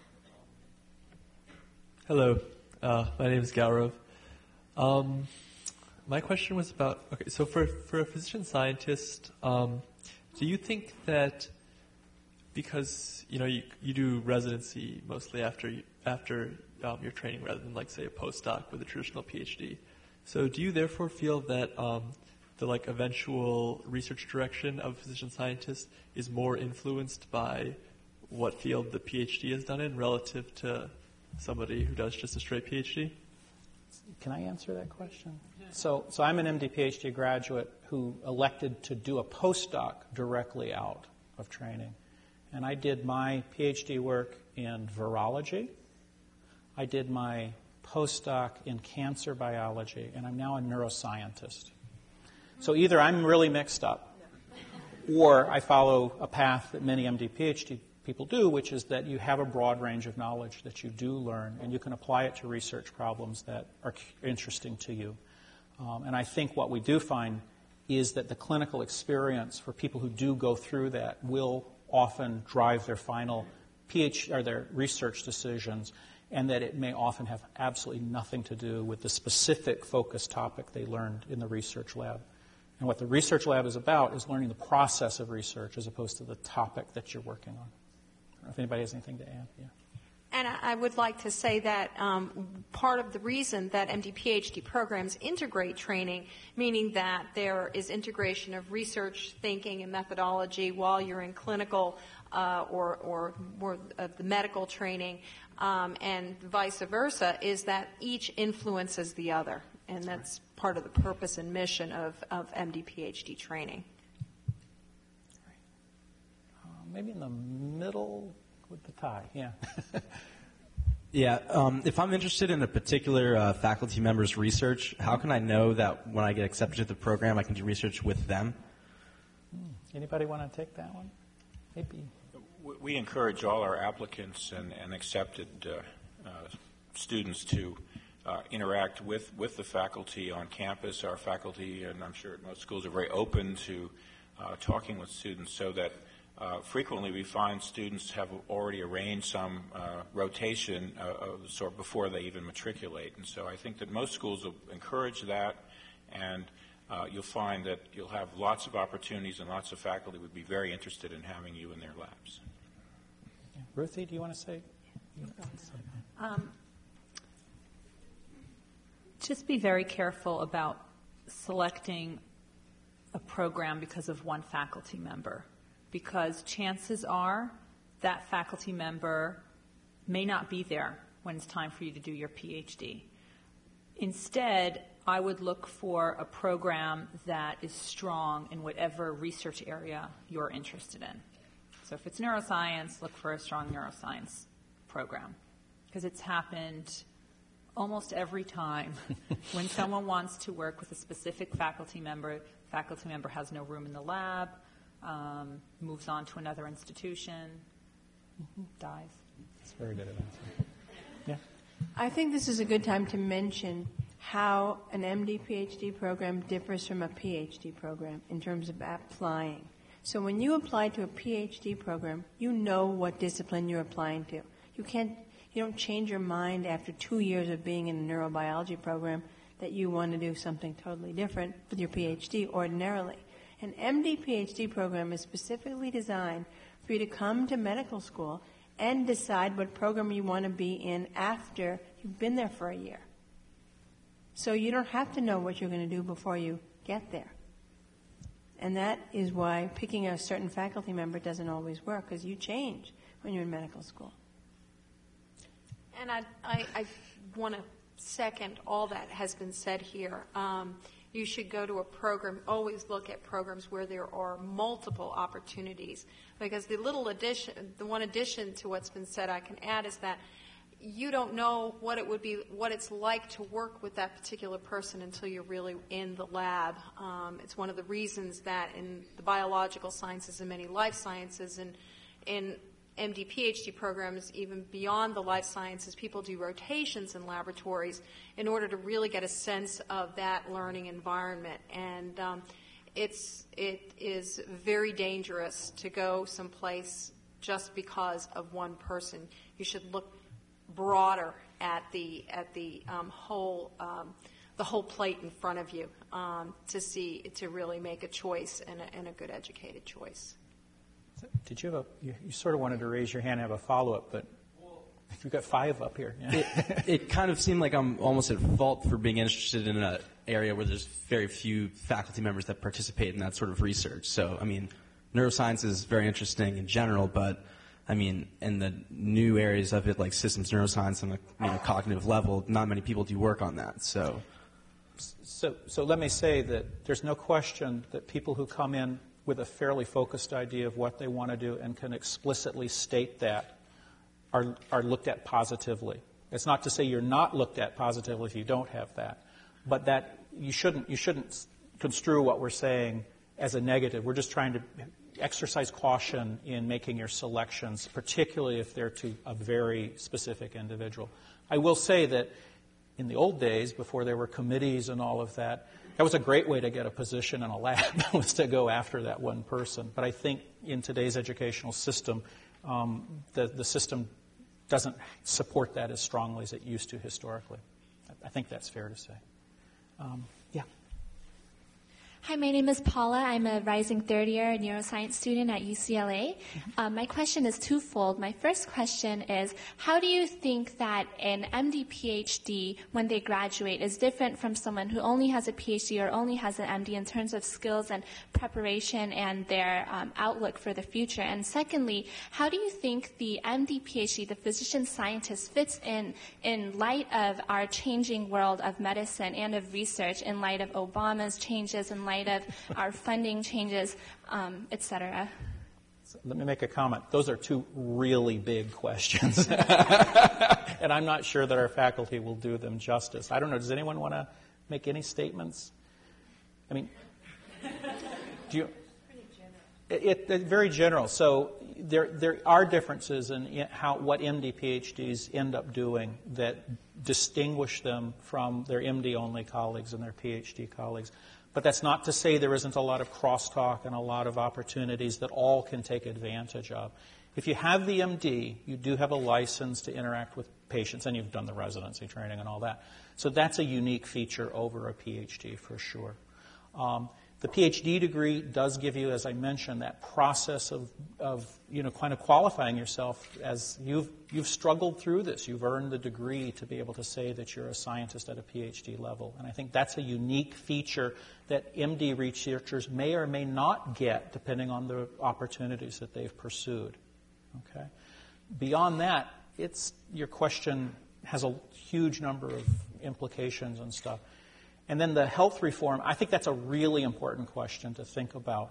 Speaker 13: Hello. My name is Gaurav. My question was about, okay, so for a physician scientist, do you think that because, you do residency mostly after your training rather than, like, say, a postdoc with a traditional PhD. So do you therefore feel that the, like, eventual research direction of a physician scientist is more influenced by what field the PhD is done in relative to somebody who does just a straight PhD?
Speaker 2: Can I answer that question? So I'm an MD PhD graduate who elected to do a postdoc directly out of training. And I did my PhD work in virology. I did my postdoc in cancer biology, and I'm now a neuroscientist. So either I'm really mixed up, or I follow a path that many MD PhD people do, which is that you have a broad range of knowledge that you do learn, and you can apply it to research problems that are interesting to you. And I think what we do find is that the clinical experience for people who do go through that will often drive their final PhD or their research decisions, and that it may often have absolutely nothing to do with the specific focus topic they learned in the research lab. And what the research lab is about is learning the process of research as opposed to the topic that you're working on. I don't know if anybody has anything to add. Yeah.
Speaker 7: And I would like to say that part of the reason that MD-PhD programs integrate training, meaning that there is integration of research thinking and methodology while you're in clinical or more of the medical training, and vice versa, is that each influences the other. And that's part of the purpose and mission of MD-PhD training.
Speaker 2: Maybe in the middle with the tie, yeah.
Speaker 14: Yeah, if I'm interested in a particular faculty member's research, how can I know that when I get accepted to the program, I can do research with them?
Speaker 2: Anybody want to take that one? Maybe.
Speaker 4: We encourage all our applicants and accepted students to interact with the faculty on campus. Our faculty, and I'm sure most schools, are very open to talking with students, so that frequently we find students have already arranged some rotation of the sort before they even matriculate. And so I think that most schools will encourage that, and you'll find that you'll have lots of opportunities and lots of faculty would be very interested in having you in their labs.
Speaker 2: Yeah. Ruthie, do you want to say?
Speaker 11: Just be very careful about selecting a program because of one faculty member, because chances are that faculty member may not be there when it's time for you to do your PhD. Instead, I would look for a program that is strong in whatever research area you're interested in. So if it's neuroscience, look for a strong neuroscience program, because it's happened almost every time when someone wants to work with a specific faculty member has no room in the lab, moves on to another institution, dies.
Speaker 2: That's very good advice. Yeah.
Speaker 5: I think this is a good time to mention how an MD-PhD program differs from a PhD program in terms of applying. So when you apply to a PhD program, you know what discipline you're applying to. You don't change your mind after 2 years of being in a neurobiology program that you want to do something totally different with your PhD ordinarily. An MD-PhD program is specifically designed for you to come to medical school and decide what program you want to be in after you've been there for a year. So you don't have to know what you're going to do before you get there. And that is why picking a certain faculty member doesn't always work, because you change when you're in medical school.
Speaker 7: And I want to second all that has been said here. You should go to a program, always look at programs where there are multiple opportunities, because the one addition to what's been said I can add is that you don't know what it's like to work with that particular person until you're really in the lab. It's one of the reasons that in the biological sciences and many life sciences and in MD, PhD programs, even beyond the life sciences, people do rotations in laboratories in order to really get a sense of that learning environment. And it is very dangerous to go someplace just because of one person. You should look broader at the whole plate in front of you to really make a choice and a good educated choice.
Speaker 2: Did you have you sort of wanted to raise your hand and have a follow-up, but you've got 5 up here. Yeah.
Speaker 14: It kind of seemed like I'm almost at fault for being interested in an area where there's very few faculty members that participate in that sort of research. So, I mean, neuroscience is very interesting in general, but, I mean, in the new areas of it, like systems neuroscience on a cognitive level, not many people do work on that. So
Speaker 2: let me say that there's no question that people who come in with a fairly focused idea of what they want to do and can explicitly state that are looked at positively. It's not to say you're not looked at positively if you don't have that, but that you shouldn't construe what we're saying as a negative. We're just trying to exercise caution in making your selections, particularly if they're to a very specific individual. I will say that in the old days, before there were committees and all of that, that was a great way to get a position in a lab, was to go after that one person. But I think in today's educational system, the system doesn't support that as strongly as it used to historically. I think that's fair to say. Yeah.
Speaker 15: Hi, my name is Paula. I'm a rising third-year neuroscience student at UCLA. My question is twofold. My first question is, how do you think that an MD, PhD, when they graduate, is different from someone who only has a PhD or only has an MD in terms of skills and preparation and their outlook for the future? And secondly, how do you think the MD, PhD, the physician scientist, fits in light of our changing world of medicine and of research, in light of Obama's changes, in light of our funding changes, et cetera?
Speaker 2: So let me make a comment. Those are 2 really big questions. And I'm not sure that our faculty will do them justice. I don't know. Does anyone want to make any statements? I mean, do you? It's very general. So there are differences in what MD, PhDs end up doing that distinguish them from their MD-only colleagues and their PhD colleagues. But that's not to say there isn't a lot of crosstalk and a lot of opportunities that all can take advantage of. If you have the MD, you do have a license to interact with patients, and you've done the residency training and all that. So that's a unique feature over a PhD for sure. The PhD degree does give you, as I mentioned, that process of kind of qualifying yourself as you've struggled through this. You've earned the degree to be able to say that you're a scientist at a PhD level. And I think that's a unique feature that MD researchers may or may not get depending on the opportunities that they've pursued. Okay? Beyond that, your question has a huge number of implications and stuff. And then the health reform, I think that's a really important question to think about.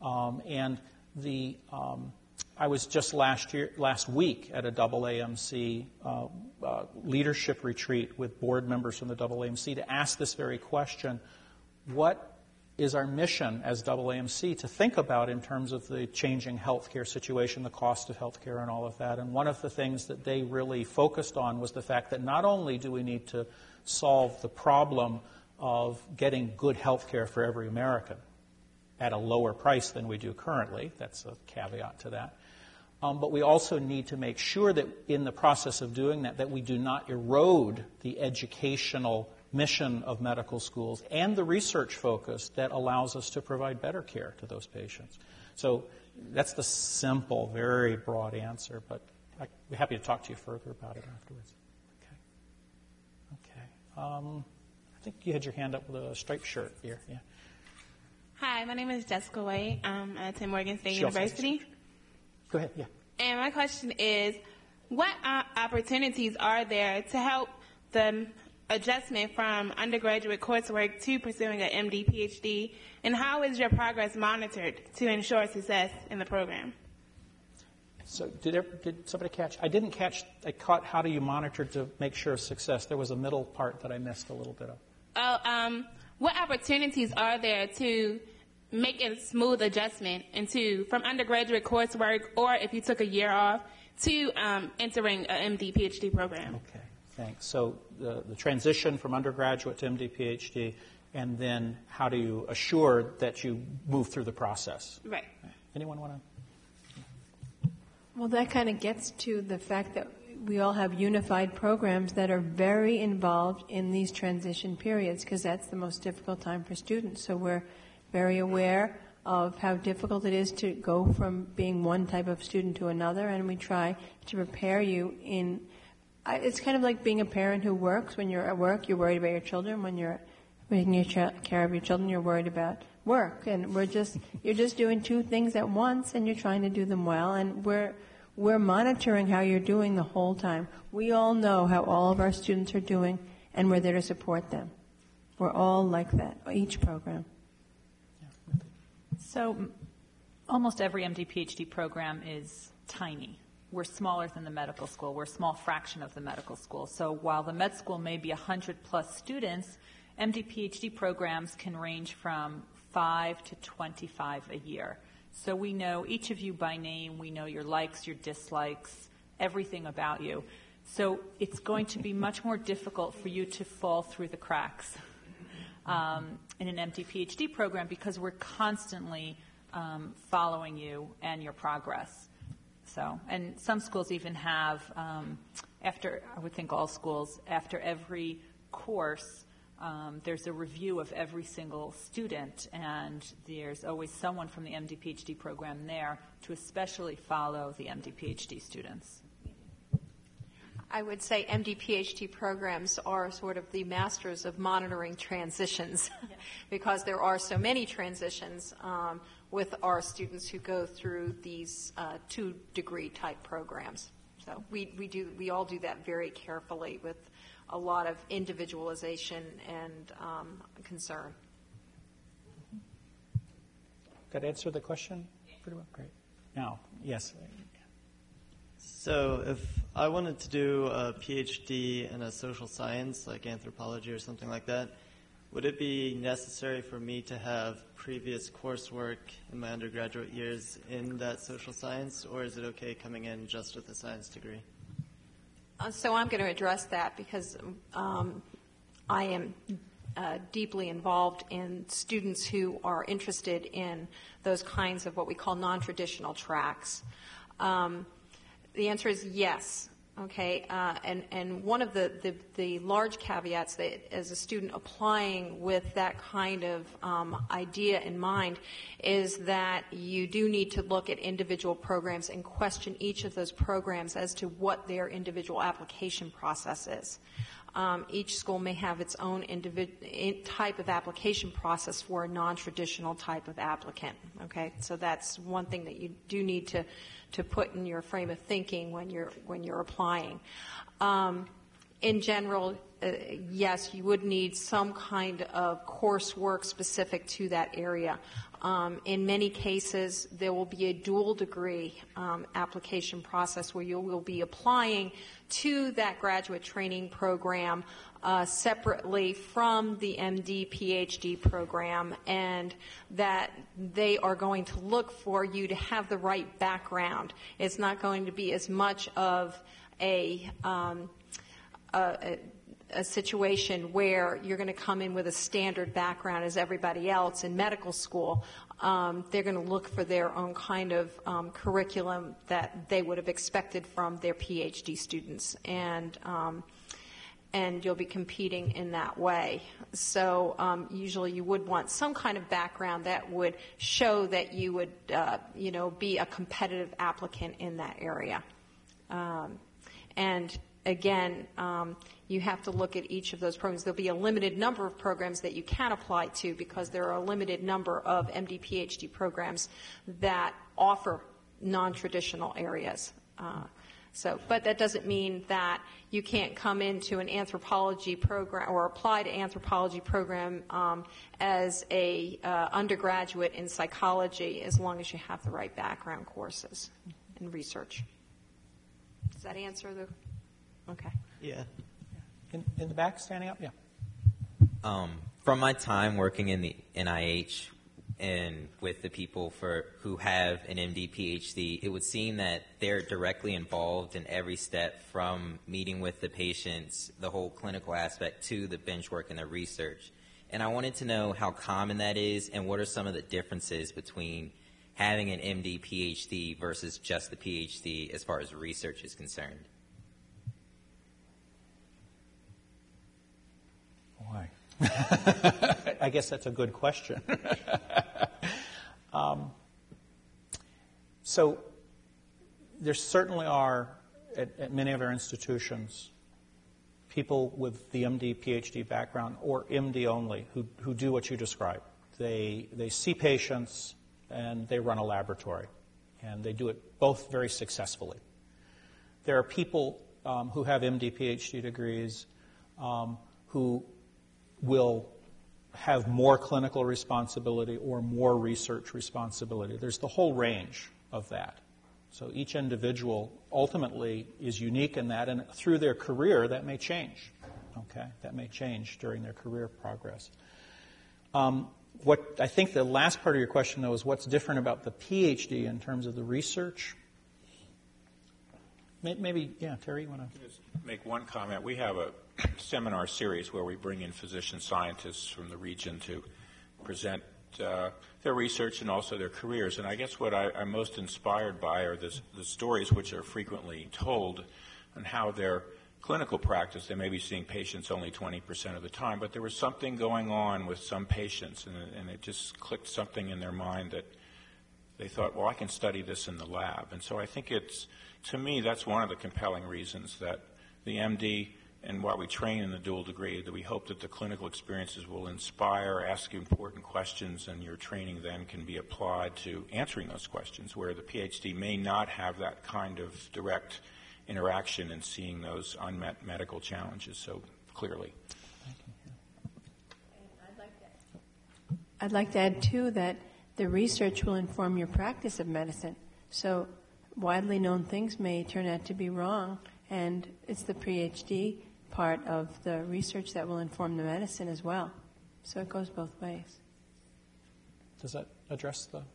Speaker 2: I was just last week at a AAMC leadership retreat with board members from the AAMC to ask this very question: what is our mission as AAMC to think about in terms of the changing healthcare situation, the cost of healthcare, and all of that? And one of the things that they really focused on was the fact that not only do we need to solve the problem of getting good health care for every American at a lower price than we do currently. That's a caveat to that. But we also need to make sure that in the process of doing that we do not erode the educational mission of medical schools and the research focus that allows us to provide better care to those patients. So that's the simple, very broad answer, but I'd be happy to talk to you further about it afterwards. Okay. I think you had your hand up with a striped shirt here. Yeah.
Speaker 16: Hi, my name is Jessica White. I attend Morgan State
Speaker 2: She also has-
Speaker 16: University.
Speaker 2: Go ahead, yeah.
Speaker 16: And my question is, what opportunities are there to help the adjustment from undergraduate coursework to pursuing an MD, PhD, and how is your progress monitored to ensure success in the program?
Speaker 2: So did somebody catch? I didn't catch. I caught how do you monitor to make sure of success. There was a middle part that I missed a little bit of.
Speaker 16: What opportunities are there to make a smooth adjustment from undergraduate coursework, or if you took a year off, to entering an MD, PhD program?
Speaker 2: Okay, thanks. So the transition from undergraduate to MD, PhD, and then how do you assure that you move through the process?
Speaker 16: Right.
Speaker 2: Anyone want to?
Speaker 5: Well, that kind of gets to the fact that we all have unified programs that are very involved in these transition periods because that's the most difficult time for students. So we're very aware of how difficult it is to go from being one type of student to another, and we try to prepare you in. It's kind of like being a parent who works. When you're at work, you're worried about your children. When you're taking care of your children, you're worried about work. And you're just doing two things at once, and you're trying to do them well. And we're monitoring how you're doing the whole time. We all know how all of our students are doing, and we're there to support them. We're all like that, each program.
Speaker 11: So almost every MD, PhD program is tiny. We're smaller than the medical school. We're a small fraction of the medical school. So while the med school may be 100-plus students, MD, PhD programs can range from 5 to 25 a year. So we know each of you by name. We know your likes, your dislikes, everything about you. So it's going to be much more difficult for you to fall through the cracks in an MD, PhD program because we're constantly following you and your progress. So, and some schools even have, I would think all schools, after every course, there's a review of every single student, and there's always someone from the MD, PhD program there to especially follow the MD, PhD students.
Speaker 7: I would say MD, PhD programs are sort of the masters of monitoring transitions because there are so many transitions with our students who go through these 2-degree type programs. So we all do that very carefully with a lot of individualization and concern.
Speaker 2: That answer the question? Pretty well. Great. Now, yes.
Speaker 17: So if I wanted to do a PhD in a social science, like anthropology or something like that, would it be necessary for me to have previous coursework in my undergraduate years in that social science, or is it okay coming in just with a science degree?
Speaker 7: So I'm going to address that because I am deeply involved in students who are interested in those kinds of what we call non-traditional tracks. The answer is yes. Okay, and one of the large caveats that as a student applying with that kind of idea in mind is that you do need to look at individual programs and question each of those programs as to what their individual application process is. Each school may have its own type of application process for a non-traditional type of applicant. Okay, so that's one thing that you do need to put in your frame of thinking when you're applying. In general, yes, you would need some kind of coursework specific to that area. In many cases, there will be a dual degree application process where you will be applying to that graduate training program separately from the MD, PhD program, and that they are going to look for you to have the right background. It's not going to be as much of a situation where you're going to come in with a standard background as everybody else in medical school. They're going to look for their own kind of curriculum that they would have expected from their PhD students, and you'll be competing in that way. So usually you would want some kind of background that would show that you would, be a competitive applicant in that area. And again, you have to look at each of those programs. There'll be a limited number of programs that you can apply to because there are a limited number of MD, PhD programs that offer non-traditional areas. But that doesn't mean that you can't come into an anthropology program or apply to anthropology program as a undergraduate in psychology as long as you have the right background courses and research. Does that answer the? Okay.
Speaker 17: Yeah.
Speaker 2: In the back, standing up, yeah.
Speaker 18: From my time working in the NIH and with the people who have an MD, PhD, it would seem that they're directly involved in every step from meeting with the patients, the whole clinical aspect, to the bench work and the research. And I wanted to know how common that is and what are some of the differences between having an MD, PhD versus just the PhD as far as research is concerned.
Speaker 2: Boy. I guess that's a good question. So there certainly are, at many of our institutions, people with the MD, PhD background, or MD only, who do what you described. They see patients and they run a laboratory, and they do it both very successfully. There are people who have MD, PhD degrees who will have more clinical responsibility or more research responsibility. There's the whole range of that. So each individual ultimately is unique in that, and through their career, that may change. Okay, that may change during their career progress. What I think the last part of your question, though, is what's different about the PhD in terms of the research? Maybe, yeah, Terry, you want to
Speaker 4: just make one comment? We have a seminar series where we bring in physician scientists from the region to present their research and also their careers. And I guess what I'm most inspired by are the stories which are frequently told on how their clinical practice, they may be seeing patients only 20% of the time, but there was something going on with some patients, and it just clicked something in their mind that they thought, well, I can study this in the lab. And so I think to me, that's one of the compelling reasons that the MD, and while we train in the dual degree, that we hope that the clinical experiences will inspire, ask important questions, and your training then can be applied to answering those questions, where the PhD may not have that kind of direct interaction and seeing those unmet medical challenges so clearly.
Speaker 5: I'd like to add, too, that the research will inform your practice of medicine. So widely known things may turn out to be wrong, and it's the PhD part of the research that will inform the medicine as well. So it goes both ways.
Speaker 2: Does that address the?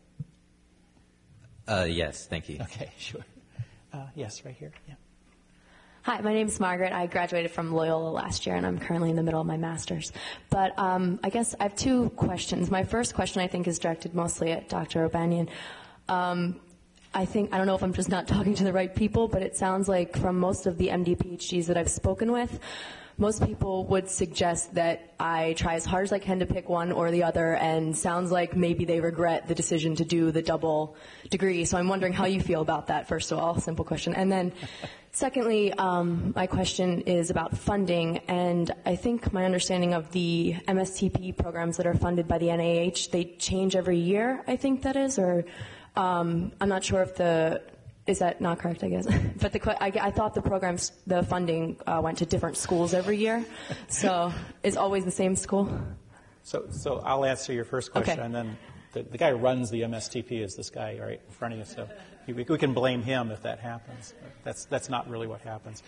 Speaker 18: Yes, thank you.
Speaker 2: Okay, sure. Yes, right here. Yeah.
Speaker 19: Hi, my name is Margaret. I graduated from Loyola last year, and I'm currently in the middle of my master's. But I guess I have two questions. My first question, I think, is directed mostly at Dr. O'Banion. I don't know if I'm just not talking to the right people, but it sounds like from most of the MD PhDs that I've spoken with, most people would suggest that I try as hard as I can to pick one or the other, and sounds like maybe they regret the decision to do the double degree. So I'm wondering how you feel about that, first of all, simple question. And then secondly, my question is about funding, and I think my understanding of the MSTP programs that are funded by the NIH, they change every year, I think that is, or I'm not sure if is that not correct, I guess? But I thought the programs, the funding went to different schools every year. So is always the same school?
Speaker 2: So I'll answer your first question,
Speaker 19: okay.
Speaker 2: And then the guy who runs the MSTP is this guy right in front of you. So we can blame him if that happens. That's not really what happens.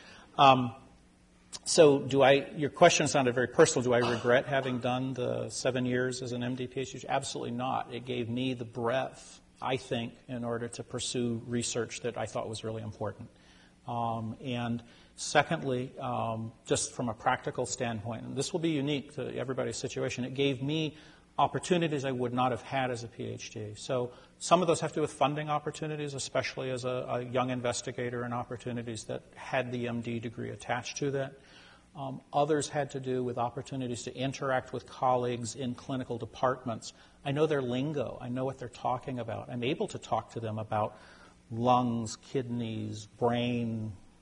Speaker 2: So your question sounded very personal. Do I regret having done the 7 years as an MD PhD? Absolutely not. It gave me the breadth, I think, in order to pursue research that I thought was really important. And secondly, just from a practical standpoint, and this will be unique to everybody's situation, it gave me opportunities I would not have had as a PhD. So some of those have to do with funding opportunities, especially as a young investigator, and opportunities that had the MD degree attached to that. Others had to do with opportunities to interact with colleagues in clinical departments. I know their lingo. I know what they're talking about. I'm able to talk to them about lungs, kidneys, brain,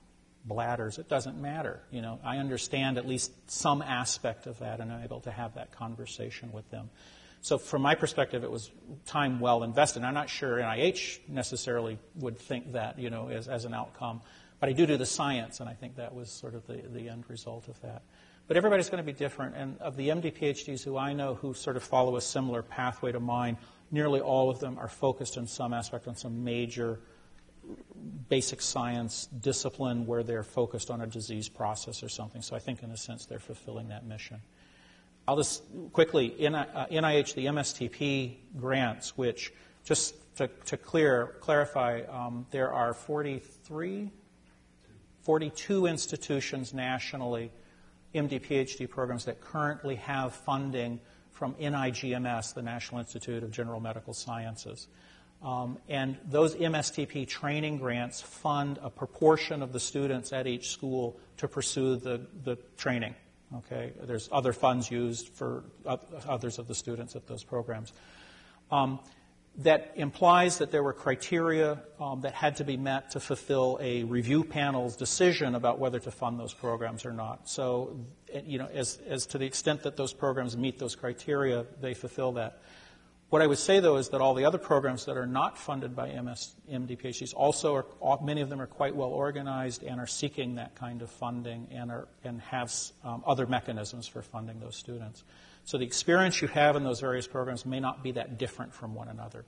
Speaker 2: bladders. It doesn't matter. I understand at least some aspect of that, and I'm able to have that conversation with them. So from my perspective, it was time well invested. I'm not sure NIH necessarily would think that, as an outcome. But I do the science, and I think that was sort of the end result of that. But everybody's going to be different. And of the MD PhDs who I know who sort of follow a similar pathway to mine, nearly all of them are focused in some aspect on some major basic science discipline where they're focused on a disease process or something. So I think, in a sense, they're fulfilling that mission. I'll just quickly, NIH, the MSTP grants, which, just to clarify, there are 42 institutions nationally, MD, PhD programs that currently have funding from NIGMS, the National Institute of General Medical Sciences. And those MSTP training grants fund a proportion of the students at each school to pursue the training. Okay, there's other funds used for others of the students at those programs. That implies that there were criteria that had to be met to fulfill a review panel's decision about whether to fund those programs or not. So, as to the extent that those programs meet those criteria, they fulfill that. What I would say, though, is that all the other programs that are not funded by MD, PhDs also many of them are quite well organized and are seeking that kind of funding and have other mechanisms for funding those students. So the experience you have in those various programs may not be that different from one another.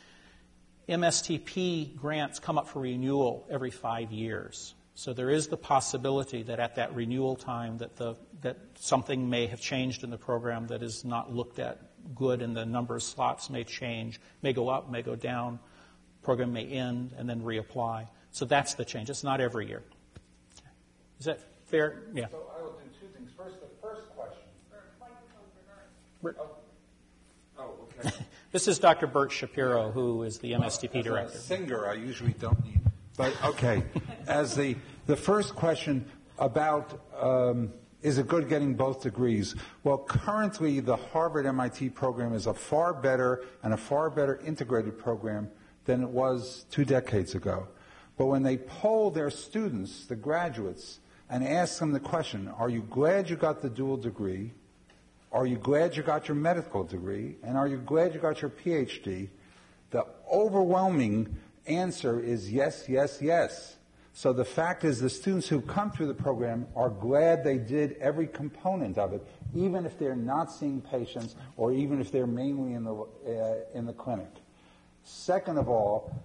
Speaker 2: MSTP grants come up for renewal every 5 years. So there is the possibility that at that renewal time that something may have changed in the program that is not looked at good, and the number of slots may change, may go up, may go down, program may end, and then reapply. So that's the change. It's not every year. Is that fair? Yeah.
Speaker 9: So I will do two things. First, the first question. Okay.
Speaker 2: This is Dr. Bert Shapiro, who is the MSTP director.
Speaker 9: As a singer, I usually don't need. But okay, as the first question about is it good getting both degrees? Well, currently the Harvard-MIT program is a far better integrated program than it was 2 decades ago. But when they poll their students, the graduates, and ask them the question, are you glad you got the dual degree? Are you glad you got your medical degree? And are you glad you got your PhD? The overwhelming answer is yes, yes, yes. So the fact is the students who come through the program are glad they did every component of it, even if they're not seeing patients or even if they're mainly in the clinic. Second of all,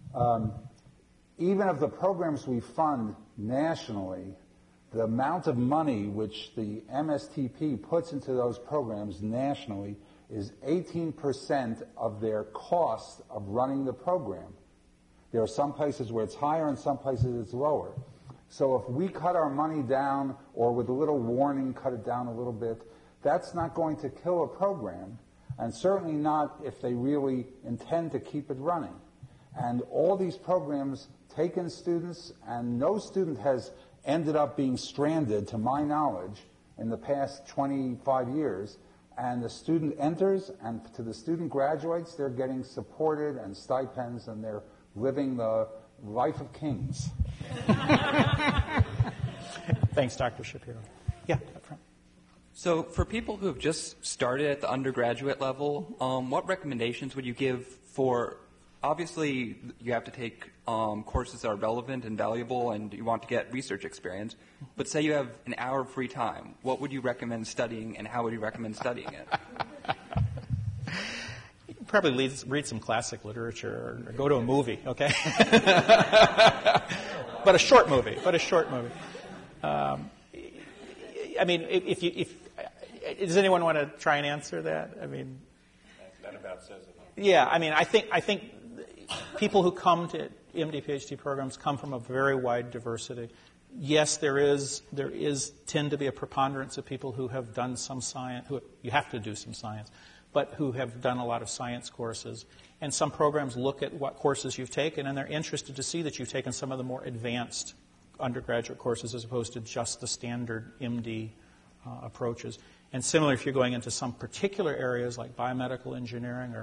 Speaker 9: even of the programs we fund nationally, the amount of money which the MSTP puts into those programs nationally is 18% of their cost of running the program. There are some places where it's higher and some places it's lower. So if we cut our money down, or with a little warning cut it down a little bit, that's not going to kill a program, and certainly not if they really intend to keep it running. And all these programs take in students, and no student has ended up being stranded, to my knowledge, in the past 25 years. And the student enters, and to the student graduates, they're getting supported and stipends, and they're living the life of kings.
Speaker 2: Thanks, Dr. Shapiro. Yeah, up front.
Speaker 20: So for people who have just started at the undergraduate level, what recommendations would you give for, obviously you have to take courses that are relevant and valuable and you want to get research experience, but say you have an hour of free time, what would you recommend studying and how would you recommend studying it?
Speaker 2: Probably read some classic literature or go to a movie, okay? But a short movie. I mean, if does anyone want to try and answer that? I mean,
Speaker 4: that about says it.
Speaker 2: Yeah, I mean, I think people who come to MD, PhD programs come from a very wide diversity. Yes, there tend to be a preponderance of people who have done some science. You have to do some science, but who have done a lot of science courses. And some programs look at what courses you've taken, and they're interested to see that you've taken some of the more advanced undergraduate courses as opposed to just the standard MD approaches. And similarly, if you're going into some particular areas like biomedical engineering or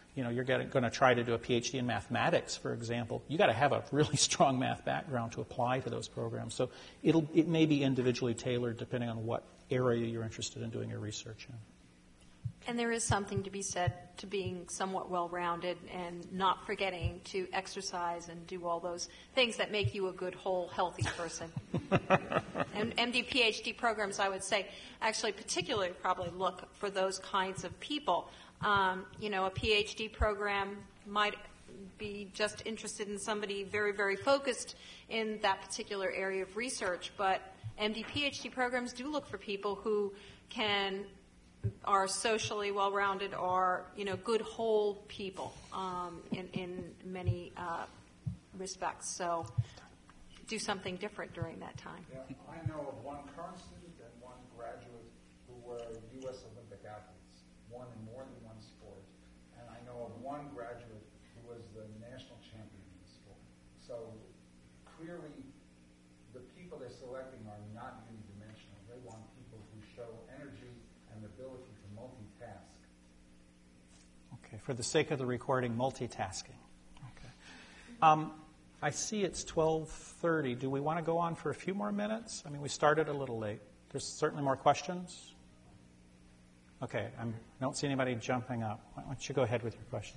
Speaker 2: you're going to try to do a PhD in mathematics, for example, you got to have a really strong math background to apply to those programs. So it may be individually tailored depending on what area you're interested in doing your research in.
Speaker 7: And there is something to be said to being somewhat well-rounded and not forgetting to exercise and do all those things that make you a good, whole, healthy person. And MD, PhD programs, I would say, actually particularly probably look for those kinds of people. A PhD program might be just interested in somebody very, very focused in that particular area of research, but MD, PhD programs do look for people who are socially well-rounded, are good whole people in many respects. So do something different during that time.
Speaker 9: Yeah, I know of one current student and one graduate who were U.S. Olympic athletes, one in more than one sport, and I know of one graduate who was the national champion in the sport. So clearly, the people they're selecting are not unidimensional. They want people who show energy and ability to multitask.
Speaker 2: Okay, for the sake of the recording, multitasking. Okay. I see it's 12:30. Do we want to go on for a few more minutes? I mean, we started a little late. There's certainly more questions. Okay, I don't see anybody jumping up. Why don't you go ahead with your question?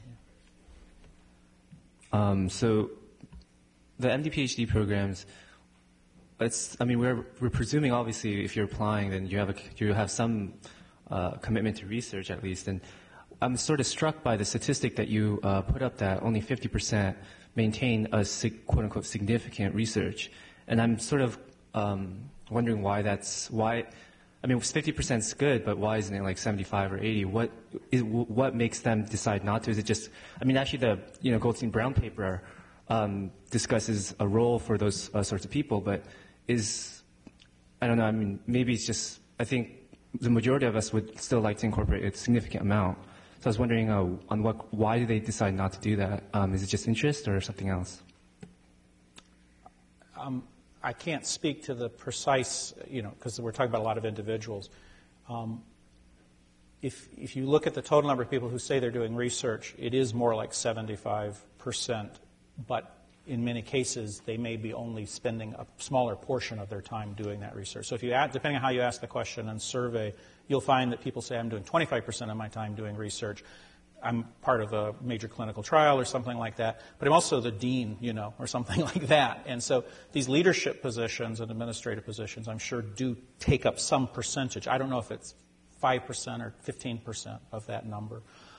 Speaker 21: So the MD, PhD programs, we're presuming obviously if you're applying, then you have some commitment to research at least. And I'm sort of struck by the statistic that you put up that only 50% maintain a quote unquote significant research. And I'm sort of wondering why. 50% is good, but why isn't it like 75 or 80? What makes them decide not to? Is it just, actually the Goldstein-Brown paper discusses a role for those sorts of people, but maybe it's just, I think the majority of us would still like to incorporate a significant amount. So I was wondering why do they decide not to do that? Is it just interest or something else?
Speaker 2: I can't speak to the precise, because we're talking about a lot of individuals. If you look at the total number of people who say they're doing research, it is more like 75%, but in many cases, they may be only spending a smaller portion of their time doing that research. So depending on how you ask the question and survey, you'll find that people say, I'm doing 25% of my time doing research. I'm part of a major clinical trial or something like that, but I'm also the dean, or something like that. And so these leadership positions and administrative positions, I'm sure, do take up some percentage. I don't know if it's 5% or 15% of that number.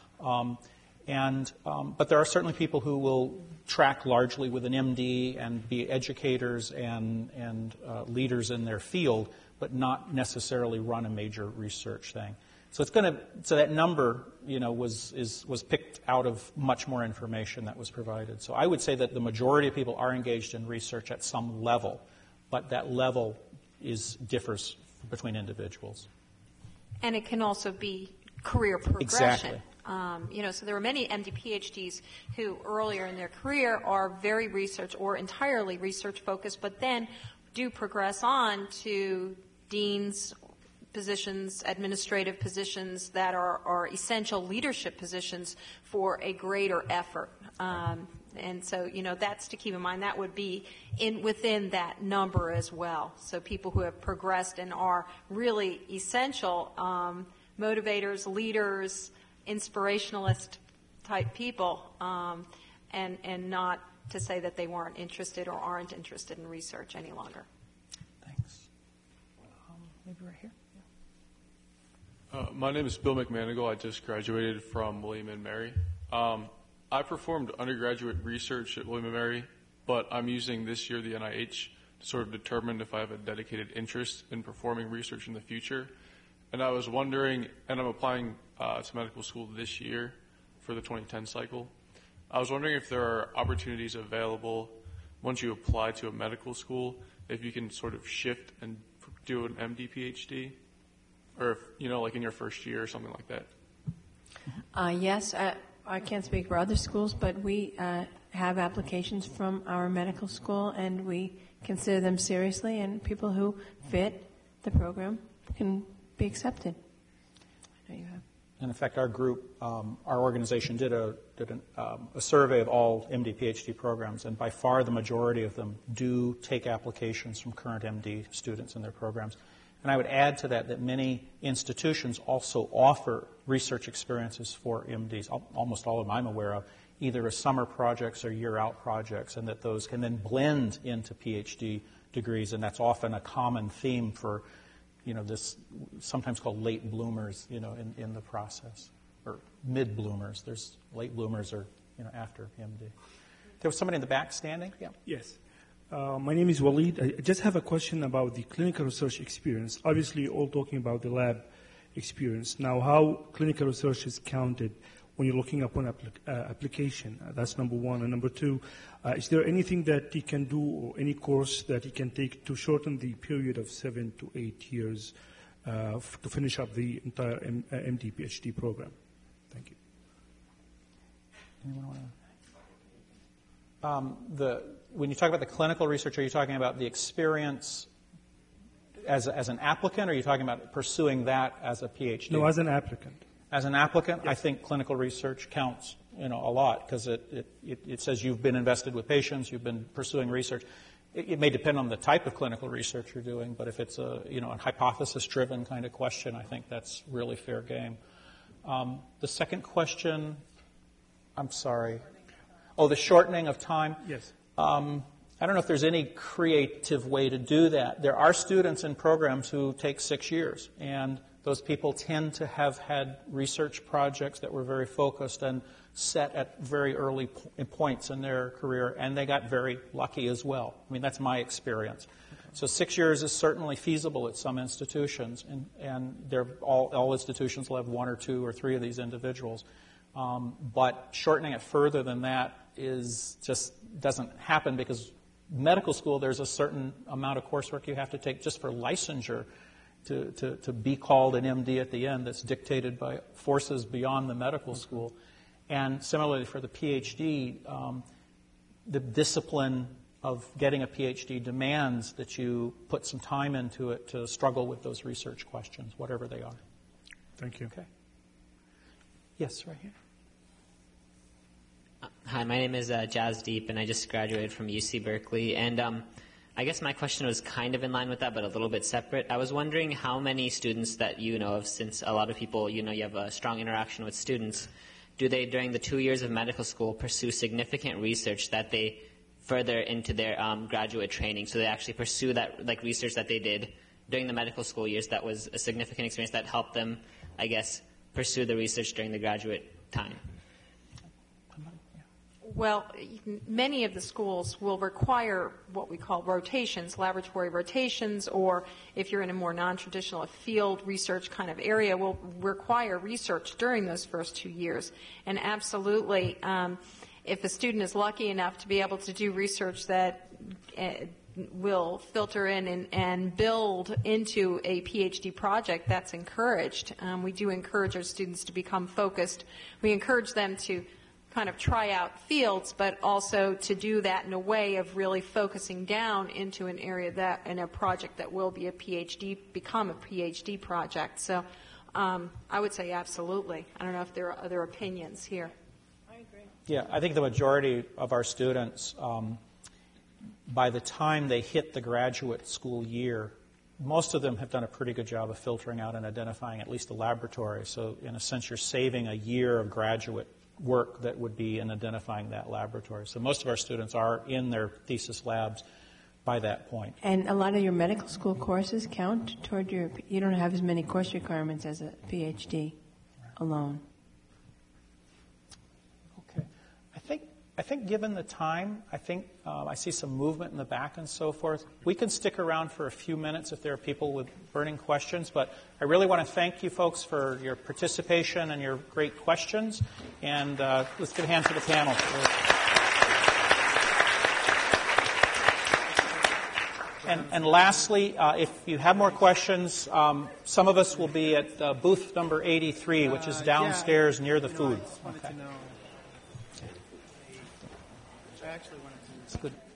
Speaker 2: But there are certainly people who will track largely with an MD and be educators and leaders in their field, but not necessarily run a major research thing. So that number, was picked out of much more information that was provided. So I would say that the majority of people are engaged in research at some level, but that level differs between individuals.
Speaker 7: And it can also be career progression.
Speaker 2: Exactly.
Speaker 7: So there are many MD, PhDs who earlier in their career are very research or entirely research focused, but then do progress on to dean's positions, administrative positions that are essential leadership positions for a greater effort. And so, that's to keep in mind. That would be within that number as well. So people who have progressed and are really essential motivators, leaders, inspirationalist type people, and not to say that they weren't interested or aren't interested in research any longer.
Speaker 2: Thanks. Maybe right here.
Speaker 22: My name is Bill McManigal. I just graduated from William & Mary. I performed undergraduate research at William & Mary, but I'm using this year the NIH to sort of determine if I have a dedicated interest in performing research in the future. And I was wondering, and I'm applying to medical school this year for the 2010 cycle. I was wondering if there are opportunities available once you apply to a medical school, if you can sort of shift and do an MD, PhD, or if, like in your first year or something like that.
Speaker 5: Yes, I can't speak for other schools, but we have applications from our medical school, and we consider them seriously, and people who fit the program can be accepted. I know you have.
Speaker 2: And in fact, our group, our organization did a survey of all MD, PhD programs, and by far the majority of them do take applications from current MD students in their programs. And I would add to that many institutions also offer research experiences for MDs, almost all of them I'm aware of, either as summer projects or year-out projects, and that those can then blend into PhD degrees, and that's often a common theme for, this sometimes called late bloomers, in the process, or mid-bloomers. There's late bloomers or, after MD. There was somebody in the back standing? Yeah.
Speaker 1: Yes. My name is Waleed. I just have a question about the clinical research experience. Obviously, you're all talking about the lab experience. Now, how clinical research is counted when you're looking upon application? That's number one. And number two, is there anything that you can do or any course that you can take to shorten the period of 7 to 8 years to finish up the entire MD, PhD program? Thank you.
Speaker 2: Anyone want to? When you talk about the clinical research, are you talking about the experience as an applicant, or are you talking about pursuing that as a PhD?
Speaker 1: No, as an applicant.
Speaker 2: As an applicant, yes. I think clinical research counts, a lot, because it says you've been invested with patients, you've been pursuing research. It may depend on the type of clinical research you're doing, but if it's a hypothesis-driven kind of question, I think that's really fair game. The second question, I'm sorry. Oh, the shortening of time?
Speaker 1: Yes.
Speaker 2: I don't know if there's any creative way to do that. There are students in programs who take 6 years, and those people tend to have had research projects that were very focused and set at very early points in their career, and they got very lucky as well. I mean, that's my experience. So 6 years is certainly feasible at some institutions, and all institutions will have 1 or 2 or 3 of these individuals. But shortening it further than that doesn't happen, because medical school, there's a certain amount of coursework you have to take just for licensure to be called an MD at the end that's dictated by forces beyond the medical school. And similarly for the PhD, the discipline of getting a PhD demands that you put some time into it to struggle with those research questions, whatever they are.
Speaker 1: Thank you.
Speaker 2: Okay. Yes, right here.
Speaker 3: Hi, my name is Jazdeep, and I just graduated from UC Berkeley. And I guess my question was kind of in line with that, but a little bit separate. I was wondering how many students that you know of, since a lot of people, you have a strong interaction with students, do they, during the 2 years of medical school, pursue significant research that they further into their graduate training? So they actually pursue that research that they did during the medical school years that was a significant experience that helped them, I guess, pursue the research during the graduate time?
Speaker 7: Well, many of the schools will require what we call rotations, laboratory rotations, or if you're in a more non-traditional field research kind of area, will require research during those first 2 years. And absolutely, if a student is lucky enough to be able to do research that will filter in and build into a PhD project, that's encouraged. We do encourage our students to become focused. We encourage them to kind of try out fields, but also to do that in a way of really focusing down into an area that, in a project that will be become a PhD project. So I would say absolutely. I don't know if there are other opinions here.
Speaker 2: I agree. Yeah, I think the majority of our students, by the time they hit the graduate school year, most of them have done a pretty good job of filtering out and identifying at least a laboratory. So in a sense, you're saving a year of graduate work that would be in identifying that laboratory. So most of our students are in their thesis labs by that point.
Speaker 5: And a lot of your medical school courses count toward you don't have as many course requirements as a PhD alone.
Speaker 2: Okay. I think given the time, I see some movement in the back and so forth. We can stick around for a few minutes if there are people with burning questions, but I really want to thank you folks for your participation and your great questions. And let's give a hand to the panel. And lastly, if you have more questions, some of us will be at booth number 83, which is downstairs near the food. Okay.
Speaker 23: I actually wanted to.
Speaker 2: It's good.